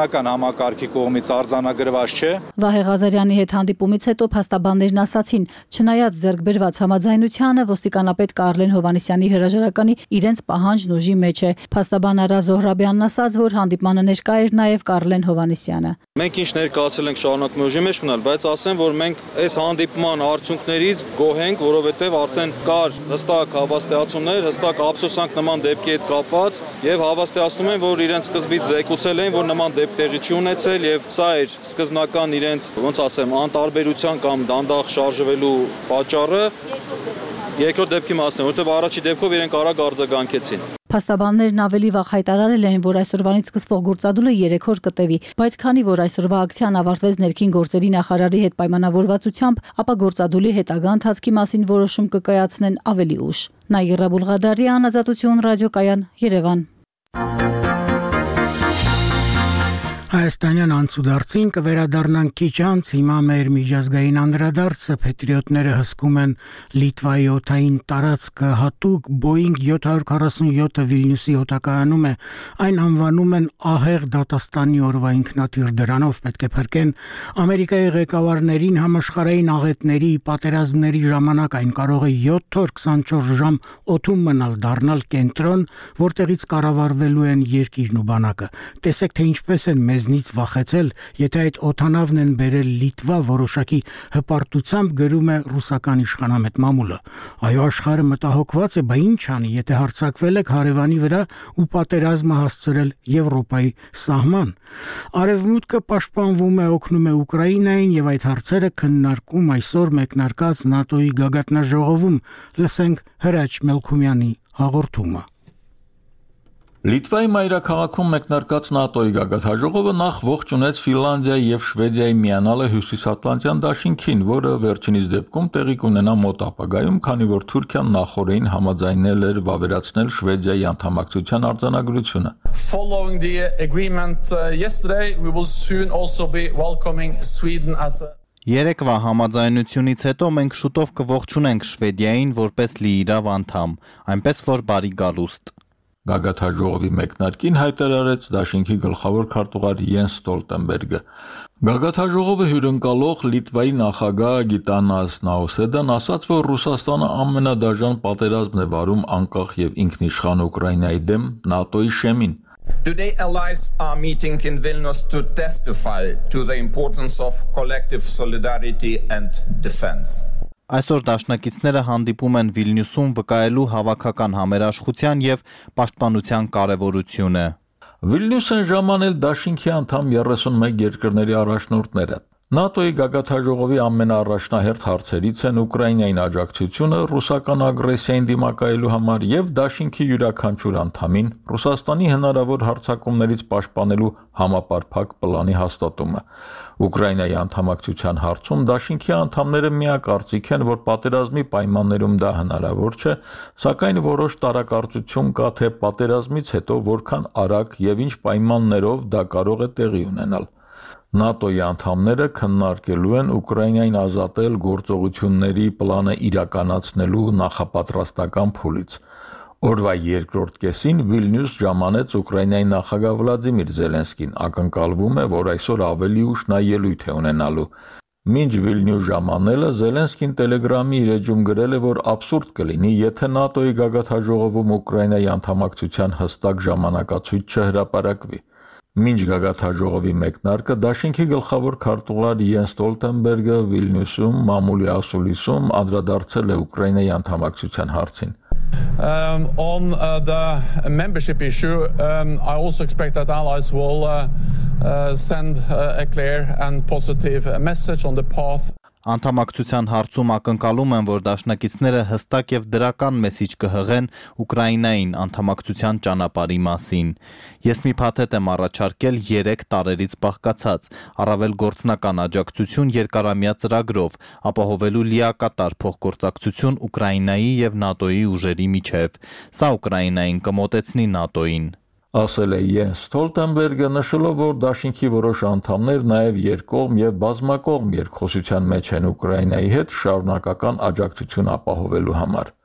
քիմիական համակարգի կողմից արձանագրված չէ։ Վահե Ղազարյանի հետ հանդիպումից հետո փաստաբաններն ասացին, չնայած ձեռքբերված համաձայնությանը, ոստիկանապետ Կարլեն Հովհաննիսյանի հրաժարականի իրենց պահանջն ուժի մեջ է։ Փաստաբան Արա Զոհրաբյանն ասաց, որ հանդիպմանը ներկա էր նաև Կարլեն Հովհաննիսյանը։ Մենք ինչ ներկայացել ենք շարունակում ուժի մեջ մնալ, բայց ասեմ, որ մենք այս հանդիպման արդյունքներից գոհ ենք, որովհետև արդեն կար հստակ հավաստիացումներ, հստակ ափսոսանք նման դեպքի հետ կապված եւ հավաստիացնում են, որ իրենց սկզբից զեկուցել են, որ նման դեպք տեղի չի ունեցել եւ սա էր սկզբնական իրենց, ոնց ասեմ, անտարբերության կամ դանդաղ շարժվելու պատճառը։ Երկրորդ դեպքի մասն է, որովհետև առաջի դեպքով իրենք արագ արձագանքեցին։ Փաստաբաններն ավելի վաղ հայտարարել են, որ այսօրվանից սկսվող գործադուլը երեք օր կտևի, բայց քանի որ այսօրվա ակցիան ավարտվեց ներքին գործերի նախարարի հետ պայմանավորվածությամբ, ապա գործադուլի հետագա ընթացքի մասին որոշում կկայացնեն ավելի ուշ։ Նաիրա Բուլղադարյան, Ազատություն ռադիոկայան, Երևան։ Հայաստանյան անցուդարձին կվերադառնանք քիչ անց, հիմա մեր միջազգային անդրադարձը փետրիոտները հսկում են Լիտվայի օդային տարածքը հատուկ Boeing seven forty-seven Վիլնյուսի օդակայանում է, այն անվանում են ահեղ դատաստանի օրվա ինքնաթիռ, դրանով պետք է փրկեն Ամերիկայի ղեկավարներին համաշխարհային աղետների, պատերազմների ժամանակ, այն կարող է seven օր twenty-four ժամ օդում մնալ, դառնալ կենտրոն, որտեղից կառավարվելու են երկիրն ու բանակը։ Տեսեք, թե ինչպես են մեզնից վախեցել, եթե այդ օդանավն են բերել Լիտվա, որոշակի հպարտությամբ գրում է ռուսական իշխանամետ մամուլը։ Այո, աշխարհը մտահոգված է, բա ինչ անի, եթե հարձակվել եք հարևանի վրա ու պատերազմը հասցրել Եվրոպայի սահման։ Արևմուտքը պաշտպանվում է, օգնում է Ուկրաինային եւ այդ հարցերը քննարկում այսօր մեկնարկած ՆԱՏՕ-ի գագաթնաժողովում։ Լսենք Հրաչ Մելքումյանի հաղորդումը։ Լիտվայի մայրաքաղաքում մեկնարկած ՆԱՏՕ-ի գագաթնաժողովը նախ ողջունեց Ֆինլանդիայի եւ Շվեդիայի միանալը Հյուսիսատլանտյան դաշինքին, որը վերջինիս դեպքում տեղի կունենա մոտ ապագայում, քանի որ Թուրքիան նախորդին համաձայնել էր վավերացնել Շվեդիայի անդամակցության արձանագրությունը։ Following the agreement uh, yesterday, we will soon also be welcoming Sweden as a Երեկվա համաձայնությունից հետո մենք շուտով կողջունենք Շվեդիային որպես լիիրավ անդամ, այնպես որ բարի գալուստ։ Գագաթնաժողովի մեկնարկին հայտարարեց դաշինքի գլխավոր քարտուղար Յենս Ստոլտենբերգը։ Գագաթնաժողովը հյուրընկալող Լիտվայի նախագահ Գիտանաս Նաուսեդան ասաց, որ Ռուսաստանը ամենադաժան պատերազմն է վարում անկախ եւ ինքնիշխան Ուկրաինայի դեմ ՆԱՏՕ-ի շեմին։ Today allies are meeting in Vilnius to testify to the importance of collective solidarity and defense. Այսօր դաշնակիցները հանդիպում են Վիլնյուսում վկայելու հավաքական համերաշխության եւ պաշտպանության կարեւորությունը։ Վիլնյուս են ժամանել դաշինքի անդամ thirty-one երկրների առաջնորդները։ ՆԱՏՕ-ի գագաթնաժողովի ամենաառաջնահերթ հարցերից են Ուկրաինային աջակցությունը ռուսական ագրեսիային դիմակայելու համար եւ դաշինքի յուրաքանչյուր անդամին Ռուսաստանի հնարավոր հարձակումներից պաշտպանելու համապարփակ պլանի հաստատումը։ Ուկրաինայի անդամակցության հարցում դաշինքի անդամները միակարծիք են, որ պատերազմի պայմաններում դա հնարավոր չէ, սակայն որոշ տարակարծություն կա, թե պատերազմից հետո որքան արագ եւ ինչ պայմաններով դա կարող է տեղի ունենալ։ ՆԱՏՕ-ի անդամները քննարկելու են Ուկրաինային ազատել գործողությունների պլանը իրականացնելու նախապատրաստական փուլից։ Օրվա երկրորդ կեսին Վիլնյուս ժամանեց Ուկրաինայի նախագահ Վլադիմիր Զելենսկին, ակնկալվում է, որ այսօր ավելի ուշ նա ելույթ է ունենալու։ Մինչ Վիլնյուս ժամանելը Զելենսկին Տելեգրամի իր էջում գրել է, որ աբսուրդ կլինի, եթե ՆԱՏՕ-ի գագաթնաժողովում Ուկրաինայի անդամակցության հստակ ժամանակացույց չհրապարակվի։ Մինչ գագաթնաժողովի մեկնարկը դաշինքի գլխավոր քարտուղար Յենս Ստոլտենբերգը Վիլնյուսում մամուլի ասուլիսում անդրադարձել է Ուկրաինայի անդամակցության հարցին։ Um, on uh, the membership issue, um, I also expect that allies will uh, uh, send uh, a clear and positive message on the path. Անդամակցության հարցում ակնկալում են, որ դաշնակիցները հստակ եւ դրական մեսիջ կհղեն Ուկրաինային անդամակցության ճանապարհի մասին։ Ես մի փաթեթ եմ առաջարկել երեք տարերից բաղկացած, առավել գործնական աջակցություն երկարամյա ծրագրով, ապահովելու լիակատար փոխգործակցություն Ուկրաինայի եւ ՆԱՏՕ-ի ուժերի միջև։ Սա Ուկրաինային կմոտեցնի ՆԱՏՕ-ին։ Ասել է Յենս Ստոլտենբերգը, նշելով, որ դաշինքի որոշ անդամներ նաև երկկողմ եւ բազմակողմ երկխոսության մեջ են Ուկրաինայի հետ շարունակական աջակցություն ապահովելու համար։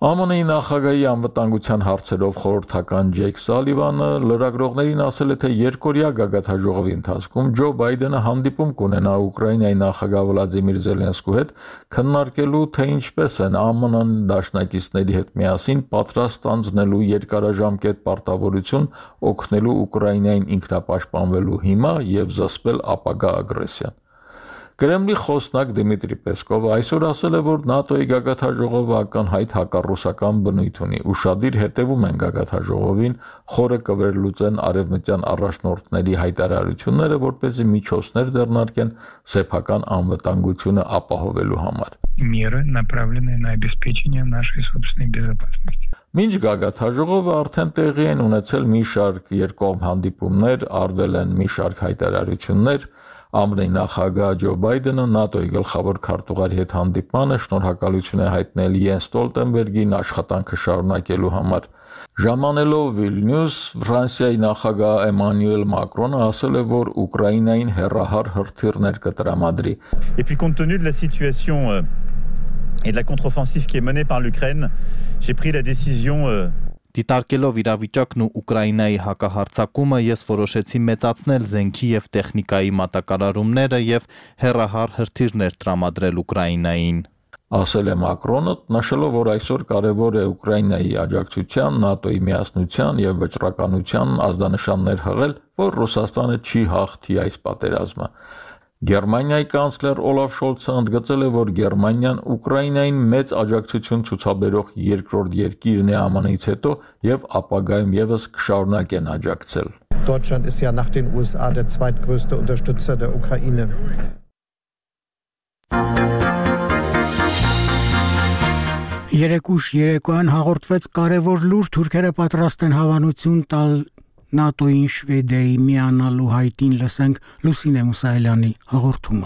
Է Մ Ն-ի նախագահի անվտանգության հարցերով խորհրդական Ջեյք Սալիվանը լրագրողներին ասել է, թե երկօրյա գագաթնաժողովի ընթացքում Ջո Բայդենը հանդիպում կունենա Ուկրաինայի նախագահ Վլադիմիր Զելենսկու հետ, քննարկելու, թե ինչպես են Է Մ Ն դաշնակիցների հետ միասին պատրաստ անձնելու երկարաժամկետ պարտավորություն օգնելու Ուկրաինային ինքնապաշտպանվելու հիմա եւ զսպել ապագա ագրեսիան։ Կրեմլի խոսնակ Դիմիտրի Պեսկովը այսօր ասել է, որ ՆԱՏՕ-ի գագաթնաժողովը ակնհայտ հակառուսական բնույթ ունի, ուշադիր հետևում են գագաթնաժողովին, խորը կվերլուծեն արևմտյան առաջնորդների հայտարարությունները, որպեսզի միջոցներ ձեռնարկեն սեփական անվտանգությունը ապահովելու համար։ Меры, направленные на обеспечение нашей собственной безопасности. Մինչ գագաթնաժողովը արդեն տեղի են ունեցել մի շարք երկկողմ հանդիպումներ, արվել են մի շարք հայտարարություններ, Է Մ Ն-ի նախագահ Ջո Բայդենը ՆԱՏՕ-ի գլխավոր քարտուղարի հետ հանդիպմանը շնորհակալություն է հայտնել Յենս Ստոլտենբերգին աշխատանքը շարունակելու համար։ Ժամանելով Վիլնյուս, Ֆրանսիայի նախագահ Էմանուել Մակրոնը ասել է, որ Ուկրաինային հեռահար հրթիռներ կտրամադրի։ Et puis compte tenu de la situation et de la contre-offensive qui est menée par l'Ukraine, j'ai pris la décision Դիտարկելով իրավիճակն ու Ուկրաինայի հակահարձակումը ես որոշեցի մեծացնել զենքի եւ տեխնիկայի մատակարարումները եւ հեռահար հրթիռներ տրամադրել Ուկրաինային։ Ասել է Մակրոնը, նշելով, որ այսօր կարևոր է Ուկրաինայի աջակցության, ՆԱՏՕ-ի միասնության եւ վճռականության ազդանշաններ հղել, որ Ռուսաստանը չի հաղթի այս պատերազմը։ Գերմանիայի կանցլեր Օլաֆ Շոլցը ընդգծել է, որ Գերմանիան Ուկրաինային մեծ աջակցություն ցուցաբերող երկրորդ երկիրն է Է Մ Ն-ից հետո եւ ապագայում եւս կշարունակեն աջակցել։ Deutschland ist ja nach den U S A der zweitgrößte Unterstützer der Ukraine. Երեկուշ երեկոյան հաղորդվեց կարևոր լուր, թուրքերը պատրաստ են հավանություն տալ ՆԱՏՕ-ին Շվեդիայի միանալու հայտին, լսենք Լուսինե Մուսայելյանի հաղորդումը։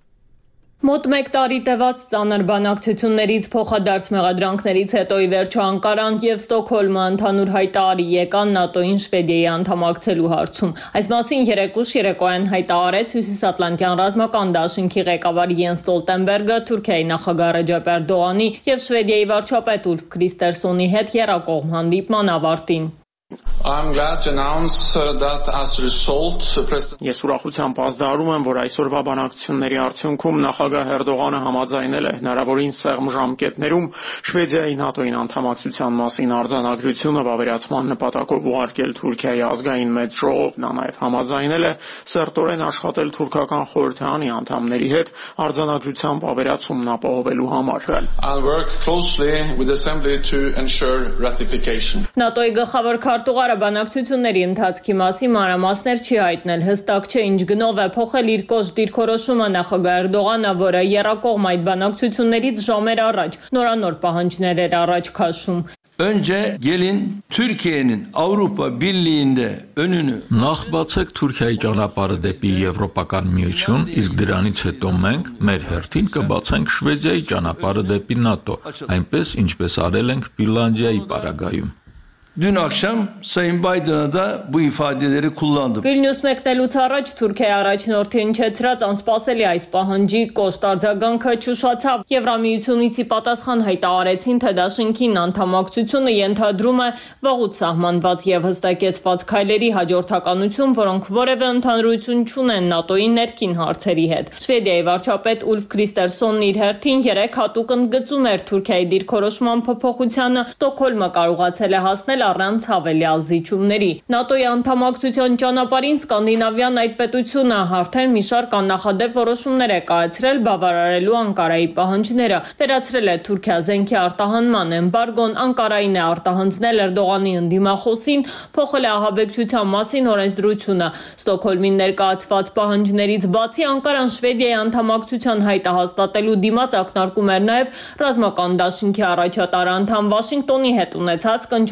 Մոտ մեկ տարի տևած ծանր բանակցություններից փոխադարձ մեղադրանքներից հետո ի վերջո Անկարան եւ Ստոկհոլմը ընդհանուր հայտարարի եկան ՆԱՏՕ-ին Շվեդիայի անդամակցելու հարցում։ Այս մասին երեկուշ երեկոյան հայտարարեց Հյուսիսատլանտյան ռազմական դաշինքի ղեկավար Յենս Ստոլտենբերգը Թուրքիայի նախագահ Ռեջեփ Էրդողանի եւ Շվեդիայի վարչապետ Ուլֆ Քրիստերսոնի հետ եռակողմ հանդիպման ավարտին։ I'm glad to announce that as a result Ես ուրախությամբ ազդարում եմ, որ այսօրվա բանակցությունների արդյունքում նախագահ Էրդողանը համաձայնել է հնարավորին սեղմ ժամկետներում Շվեդիայի ՆԱՏՕ-ին անդամակցության մասին արձանագրությունը վավերացման նպատակով ուղարկել Թուրքիայի ազգային մեծ ժողով։ Նա նաև համաձայնել է սերտորեն աշխատել թուրքական խորհրդարանի անդամների հետ արձանագրության վավերացումն ապահովելու համար։ I'll work closely with the Assembly to ensure ratification. ՆԱՏՕ-ի գլխավոր քարտուղարը բանակցությունների ընթացքի մասին մանրամասներ չի հայտնել, հստակ չէ ինչ գնով է փոխել իր կոշտ դիրքորոշումը նախագահ Էրդողանը, որը եռակողմ այդ բանակցություններից ժամեր առաջ նորանոր պահանջներ էր առաջ քաշում։ Önce gelin Türkiye'nin Avrupa Birliği'nde önünü Նախ բացեք Թուրքիայի ճանապարհը դեպի Եվրոպական միություն, իսկ դրանից հետո մենք մեր հերթին կբացենք Շվեդիայի ճանապարհը դեպի ՆԱՏՕ, այնպես ինչպես արել ենք Ֆինլանդիայի պարագայում։ Dün akşam Sayın Biden'a da bu ifadeleri kullandım. Վիլնյուս մեկնելուց առաջ Թուրքիայի առաջնորդի հնչեցրած անսպասելի այս պահանջի կոշտ արձագանքը չուշացավ։ Եվրամիությունից ի պատասխան հայտարարեցին, թե դաշինքին անդամակցությունը ենթադրում է վաղուց սահմանված եւ հստակեցված քայլերի հաջորդականություն, որոնք որևէ ընդհանրություն չունեն ՆԱՏՕ-ի ներքին հարցերի հետ։ Շվեդիայի վարչապետ Ուլֆ Քրիստերսոնն իր հերթին երեք հատուկ ընդգծում էր Թուրքիայի դիրքորոշման փոփոխությանը, Ստոկհոլմը կարողացել է հասնել առանց հավելյալ զիջումների։ ՆԱՏՕ-ի անդամակցության ճանապարհին Սկանդինավյան այդ պետությունը արդեն մի շարք աննախադեպ որոշումներ է կայացրել բավարարելու Անկարայի պահանջները, վերացրել է Թուրքիա զենքի արտահանման էմբարգոն, Անկարային է արտահանձնել Էրդողանի ընդդիմախոսին, փոխել է ահաբեկչության մասին օրենսդրությունը։ Ստոկհոլմին ներկայացված պահանջներից բացի Անկարան Շվեդիայի անդամակցության հայտը հաստատելու դիմաց ակնարկում էր նաև ռազմական դաշինքի առաջատար անդամ Վաշինգտոնի հետ ունեցած կնճռոտ հարցեր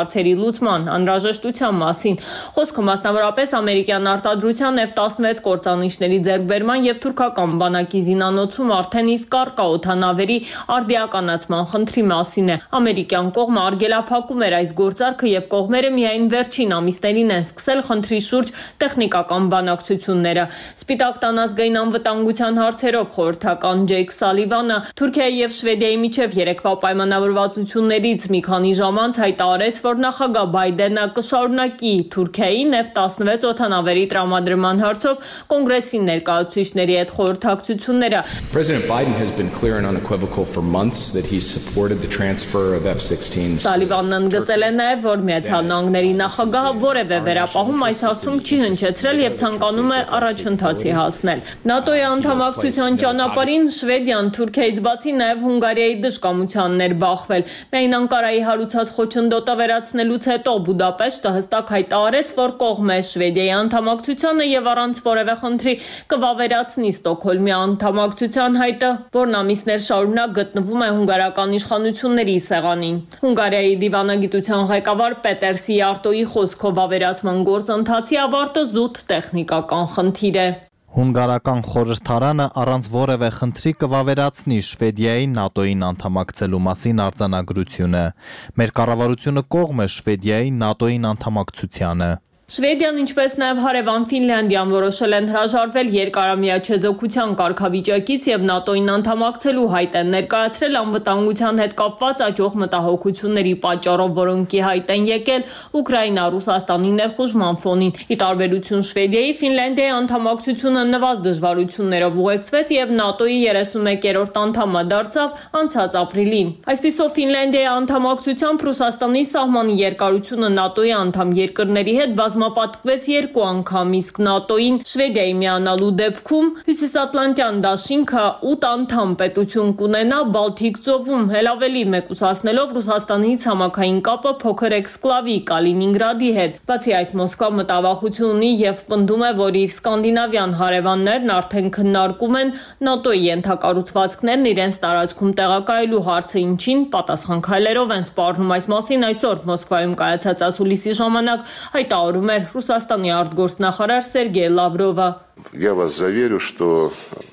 հարցերի լուծման անհրաժեշտության մասին։ Խոսքը մասնավորապես ամերիկյան արտադրության Էֆ տասնվեց կործանիչների ձեռքբերման եւ թուրքական բանակի զինանոցում արդեն իսկ կառկա օդանավերի արդիականացման խնդրի մասին է։ Ամերիկյան կողմը արգելափակում էր այս գործարքը եւ կողմերը միայն վերջին ամիսներին են սկսել խնդրի շուրջ տեխնիկական բանակցությունները։ Սպիտակ տան ազգային անվտանգության հարցերով խորհրդական Ջեյք Սալիվանը Թուրքիայի եւ Շվեդիայի միջև երեկվա պայմանավորվածություններից մի քանի ժամ անց հայտարարեց, որ նախագահ Բայդենը կշարունակի Թուրքիային Էֆ տասնվեց օդանավերի տրամադրման հարցով կոնգրեսի ներկայացուցիչների հետ խորհրդակցությունները։ President Biden has been clear and unequivocal for months that he supported the transfer of Էֆ սիքստինс. Սալիվանն ընդգծել է նաեւ, որ Միացյալ Նահանգների նախագահը որևէ վերապահում այս հարցում չի հնչեցրել եւ ցանկանում է առաջընթացի հասնել։ ՆԱՏՕ-ի անդամակցության ճանապարհին Շվեդիան Թուրքիայից բացի նաեւ Հունգարիայի դժկամությանն էր բախվել։ Միայն Անկարայի հարուցած խոչընդոտը վերացնելուց հետո Բուդապեշտը հստակ հայտարարեց, որ կողմ է Շվեդիայի անդամակցությանը եւ առանց որևէ խնդրի կվավերացնի Ստոկհոլմի անդամակցության հայտը, որն ամիսներ շարունակ գտնվում է հունգարական իշխանությունների սեղանին։ Հունգարիայի դիվանագիտության ղեկավար Պետեր Սիարտոյի խոսքով վավերացման գործընթացի ավարտը զուտ տեխնիկական խնդիր է։ Հունգարական խորհրդարանը առանց որևէ խնդրի կվավերացնի Շվեդիայի ՆԱՏՕ-ին անդամակցելու մասին արձանագրությունը։ Մեր կառավարությունը կողմ է Շվեդիայի ՆԱՏՕ-ին անդամակցությանը։ Շվեդիան, ինչպես նաև հարևան Ֆինլանդիան որոշել են հրաժարվել երկարամիջեզոքության կարգավիճակից եւ ՆԱՏՕ-ին անդամակցելու հայտ են ներկայացրել անվտանգության հետ կապված աճող մտահոգությունների պատճառով, որոնք ի հայտ են եկել Ուկրաինա-Ռուսաստանի ներխուժման ֆոնին։ Ի տարբերություն Շվեդիայի, Ֆինլանդիայի անդամակցությունը նվազ դժվարություններով ուղեկցվեց եւ ՆԱՏՕ-ի երեսունմեկերորդ անդամը դարձավ անցած ապրիլին։ Այսպիսով Ֆինլանդիայի անդամակցությամբ Ռուսաստանի սահմանի երկարությունը ՆԱՏՕ-ի անդամ երկրների հետ բազմապատկվեց երկու անգամ, իսկ ՆԱՏՕ-ին Շվեդիայի միանալու դեպքում Հյուսիսատլանտյան դաշինքը ութ անդամ պետություն կունենա Բալթիկ ծովում, հել ավելի մեկուսացնելով Ռուսաստանի ցամաքային կապը փոքր էքսկլավի Կալինինգրադի հետ։ Բացի այդ, Մոսկվա մտավախություն ունի եւ պնդում է, որ իր սկանդինավյան հարևաններն արդեն քննարկում են ՆԱՏՕ-ի ենթակառուցվածքներն իրենց տարածքում տեղակայելու հարցը, ինչին պատասխան քայլերով են սպառնում։ Այս մասին այսօր Մոսկվայում կայացած ասուլիսի ժամանակ հայտարարում էր Ռուսաստանի արտգործնախարար Սերգեյ Լավրովը։ Я вас заверю, что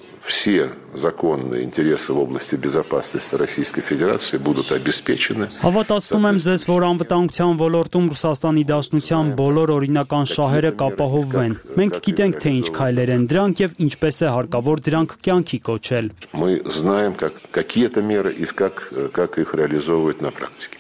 все законные интересы в области безопасности Российской Федерации будут обеспечены. Հավատացնում եմ ձեզ, որ անվտանգության ոլորտում Ռուսաստանի Դաշնության բոլոր օրինական շահերը կապահովվեն։ Մենք գիտենք, թե ինչ քայլեր են դրանք եւ ինչպես է հարկավոր դրանք կյանքի կոչել։ Мы знаем, как какие это меры и как как их реализовывать на практике.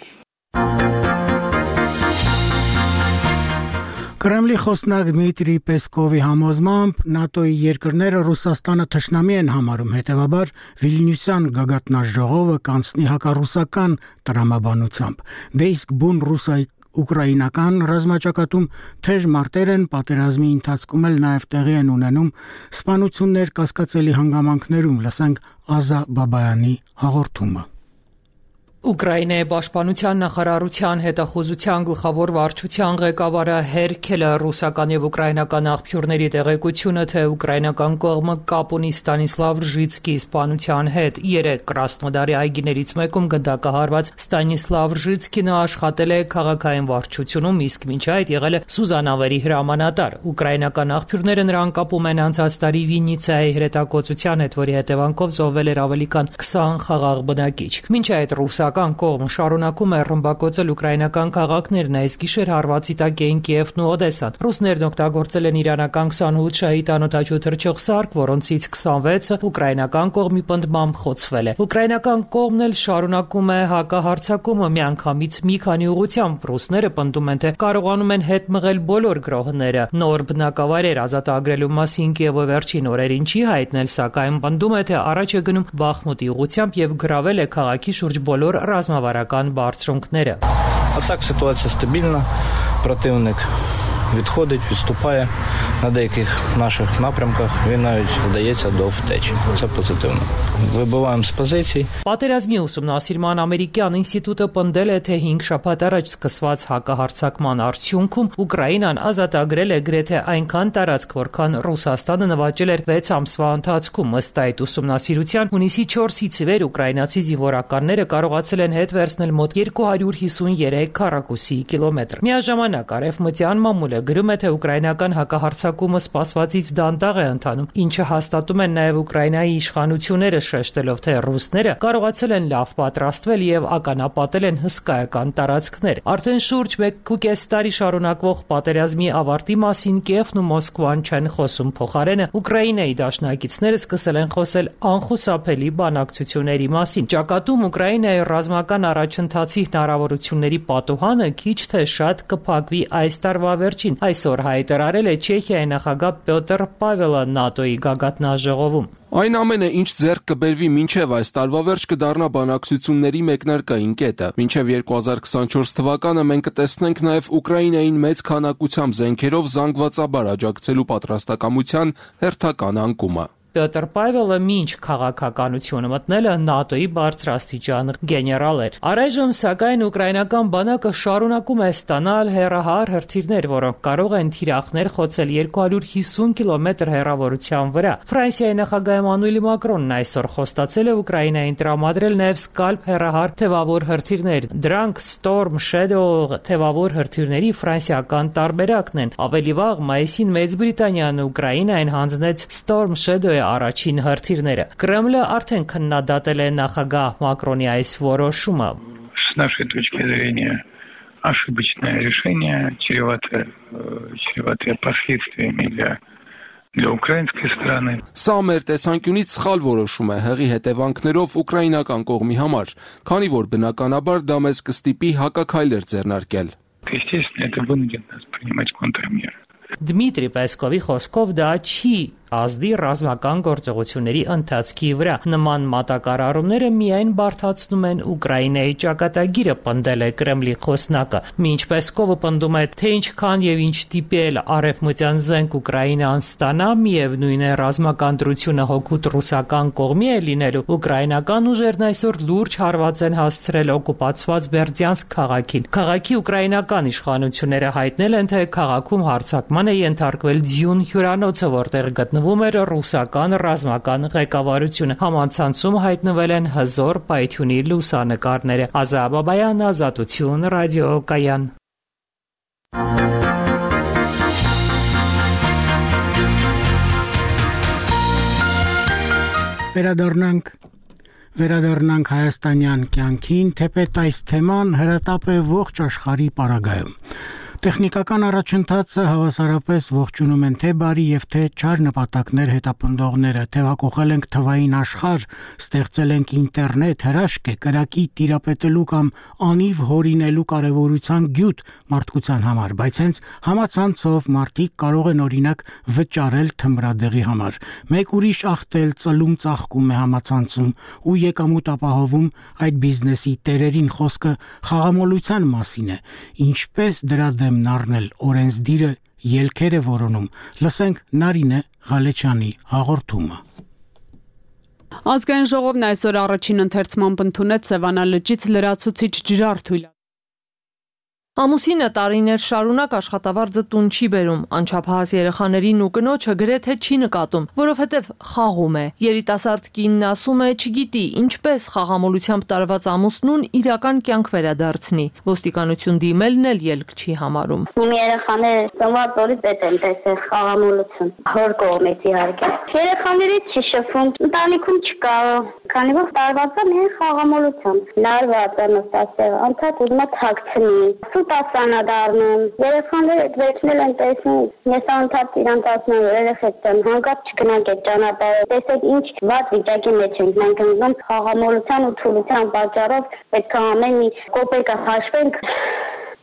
Կրեմլի խոսնակ Դմիտրի Պեսկովի համոզմամբ ՆԱՏՕ-ի երկրները Ռուսաստանը թշնամի են համարում, հետևաբար Վիլնյուսյան գագաթնաժողովը կանցնի հակառուսական տրամաբանությամբ։ Դե իսկ բուն ռուսայի ուկրաինական ռազմաճակատում թեժ մարտեր են, պատերազմի ընթացքում էլ նաև տեղի են ունենում սպանություններ կասկածելի հանգամանքներում, լսենք Ազա Բաբայանի հաղորդումը։ Ուկրաինայի պաշտպանության նախարարության հետախուզության գլխավոր վարչության ղեկավարը հերքել է ռուսական եւ ուկրաինական աղբյուրների տեղեկությունը, թե ուկրաինական կողմը կապ ունի Ստանիսլավ Ռժիցկի սպանության հետ։ Երեք Կրասնոդարի այգիներից մեկում գնդակահարված Ստանիսլավ Ռժիցկին աշխատել է քաղաքային վարչությունում, իսկ մինչ այդ եղել է Սուզանավերի հրամանատար։ Ուկրաինական աղբյուրները նրան կապում են անցած տարի Վիննիցիայի հրետակոծության հետ, որի հետևանքով զոհվել էր ավելի քան քսան խաղաղ բնակիչ։ Մինչ այդ ռուսական կողմը շարունակում է ռմբակոծել ուկրաինական քաղաքներն, այս գիշեր հարվածի տակ էին Կիևն ու Օդեսան։ Ռուսներն օգտագործել են իրանական քսանութ շահիդ անօդաչու թռչող սարք, որոնցից քսանվեցը ուկրաինական կողմի պնդմամբ խոցվել է։ Ուկրաինական կողմն էլ շարունակում է հակահարձակումը միանգամից մի քանի ուղղությամբ։ Ռուսները պնդում են, թե կարողանում են հետ մղել բոլոր գրոհները։ Նոր բնակավայրեր ազատագրելու մասին Կիևը վերջին օրերին չի հայտնել, սակայն պնդում է, թե առաջ է գնում Բախմուտի ուղղությամբ եւ գրավել է քաղաքի շուրջ բոլոր ռազմավարական բարձրունքները։ А так ситуация стабильна. Противник відходить, відступає на деяких наших напрямках. Він навіть вдається до втечі. Це позитивно. Вибиваємо з позицій. Պատերազմի ուսումնասիրման ամերիկյան ինստիտուտը պնդել է, թե հինգ շաբաթ առաջ սկսված հակահարձակման արդյունքում Ուկրաինան ազատագրել է գրեթե այնքան տարածք, որքան Ռուսաստանը նվաճել էր վեց ամսվա ընթացքում։ Ըստ այդ ուսումնասիրության, հունիսի չորսից ի վեր ուկրաինացի զինվորականները կարողացել են հետ վերցնել մոտ երկու հարյուր հիսունյերեք քառակուսի կիլոմետր։ Միաժամանակ արևմտյան մամուլը գրում է, թե ուկրաինական հակահարձակումը սպասվածից դանդաղ է ընթանում, ինչը հաստատում են նաև Ուկրաինայի իշխանությունները, շեշտելով, թե ռուսները կարողացել են լավ պատրաստվել եւ ականապատել են հսկայական տարածքներ։ Արդեն շուրջ մեկ ու կես տարի շարունակվող պատերազմի ավարտի մասին Կիևն ու Մոսկվան չեն խոսում, փոխարենը Ուկրաինայի դաշնակիցները սկսել են խոսել անխուսափելի բանակցությունների մասին։ Ճակատում Ուկրաինայի ռազմական առաջընթացի հնարավորությունների պատուհանը քիչ թե շատ կփակվի այս տարվա վերջին, այսօր հայտարարել է Չեխիայի նախագահ Պյոտր Պավելը ՆԱՏՕ-ի գագաթնաժողովում։ Այն ամենը, ինչ ձեռք կբերվի մինչև այս տարվա վերջ, կդառնա բանակցությունների մեկնարկային կետը։ Մինչև երկու հազար քսանչորս թվականը մենք կտեսնենք նաև Ուկրաինային մեծ քանակությամբ զենքերով զանգվածաբար աջակցելու պատրաստակամության հերթական անկումը։ Պյոտր Պավելը մինչ քաղաքականությունը մտնելը ՆԱՏՕ-ի բարձրաստիճան գեներալ էր։ Առայժմ, սակայն, ուկրաինական բանակը շարունակում է ստանալ հեռահար հրթիռներ, որոնք կարող են թիրախներ խոցել երկու հարյուր հիսուն կիլոմետր հեռավորության վրա։ Ֆրանսիայի նախագահ Էմանուել Մակրոնն այսօր խոստացել է Ուկրաինային տրամադրել նաև Սկալպ հեռահար թևավոր հրթիռներ։ Դրանք Storm Shadow թևավոր հրթիռների ֆրանսիական տարբերակն են։ Ավելի վաղ մայիսին Մեծ Բրիտանիան Ուկրաինային հանձնեց Storm Shadow-ի առաջին հրթիռները։ Կրեմլը արդեն քննադատել է նախագահ Մակրոնի այս որոշումը։ С нашей точки зрения ошибочное решение, чреватое, чреватое последствиями для для украинской стороны. Սա մեր տեսանկյունից սխալ որոշում է հղի հետևանքներով ուկրաինական կողմի համար, քանի որ բնականաբար դա մեզ կստիպի հակաքայլեր ձեռնարկել։ Естественно, это вынудит нас принимать контрмеры. Դմիտրի Պեսկովի խոսքով դա չի ազդի ռազմական գործողությունների ընթացքի վրա։ Նման մատակարարումները միայն բարդացնում են Ուկրաինայի ճակատագիրը, պնդել է Կրեմլի խոսնակը։ Մինչ Պեսկովը պնդում է, թե ինչքան եւ ինչ տիպի էլ արևմտյան զենք Ուկրաինան ստանա, միևնույն է ռազմական դրությունը հոգուտ ռուսական կողմի է լինելու։ Ուկրաինական ուժերն այսօր լուրջ հարված են հասցրել օկուպացված Բերդյանսկ քաղաքին։ Քաղաքի ուկրաինական իշխանությունները հայտնել են, թե քաղաքում հարձակման է ենթարկվել Ձյուն հյուրանոցը, որտեղ գտնվում էր ռուսական ռազմական ղեկավարությունը։ Համացանցում հայտնվել են հզոր պայթյունի լուսանկարները։ Ազա Բաբայան, Ազատություն, ռադիոկայան։ Վերադառնանք Վերադառնանք հայաստանյան կյանքին, թեպետ այս թեման հրատապ է ողջ աշխարհի պարագայում։ Տեխնիկական առաջընթացը հավասարապես ողջունում են թե բարի եւ թե չար նպատակներ հետապնդողները, թեվակողել ենք թվային աշխարհ, ստեղծել ենք ինտերնետ, հրաշք է, կրակի տիրապետելու կամ անիվ հորինելու կարևորության գյուտ մարդկության համար, բայց հենց համացանցով մարդիկ կարող են օրինակ վճարել թմրադեղի համար։ Մեկ ուրիշ ախտել ծլում ծաղկում է համացանցում ու եկամուտ ապահովում այդ բիզնեսի տերերին խոսքը խաղամոլության մասին է, ինչպես դրա դեմ նառնել օրենսդիրը ելքեր է որոնում։ Լսենք Նարինե Ղալեչյանի հաղորդումը։ Ազգային ժողովն այսօր առաջին ընթերցմամբ ընդունեց Սևանա լճից լրացուցիչ ջրար թույլ Ամուսինը տարիներ շարունակ աշխատավարձը տուն չի բերում, անչափահաս երեխաներին ու կնոջը գրեթե չի նկատում, որովհետև խաղում է։ Երիտասարդ կինն ասում է, չգիտի ինչպես խաղամոլությամբ տարված ամուսնուն իրական կյանք վերադարձնի։ Ոստիկանություն դիմելն էլ ելք չի համարում։ Իմ երեխաները ծնված օրից էդ են տեսել խաղամոլություն, հոր կողմից իհարկե։ Երեխաներից չի շփվում, ընտանիքում չկա, քանի որ տարվածը միայն խաղամոլությամբ։ Լարված է նստած, անդադ ուզում է թաքցնի։ Տասանա դառնում, երեխաները վերջնել են տեսնում, ես անդադ իրանց ասում եմ, երեխեք եմ, հանկարծ չգնանք այդ ճանապարհը, տեսեք ինչ վատ վիճակի մեջ ենք, մենք ընկնում խաղամոլության ու թուլության պատճառով պետք է ամեն մի կոպեկը հաշվենք։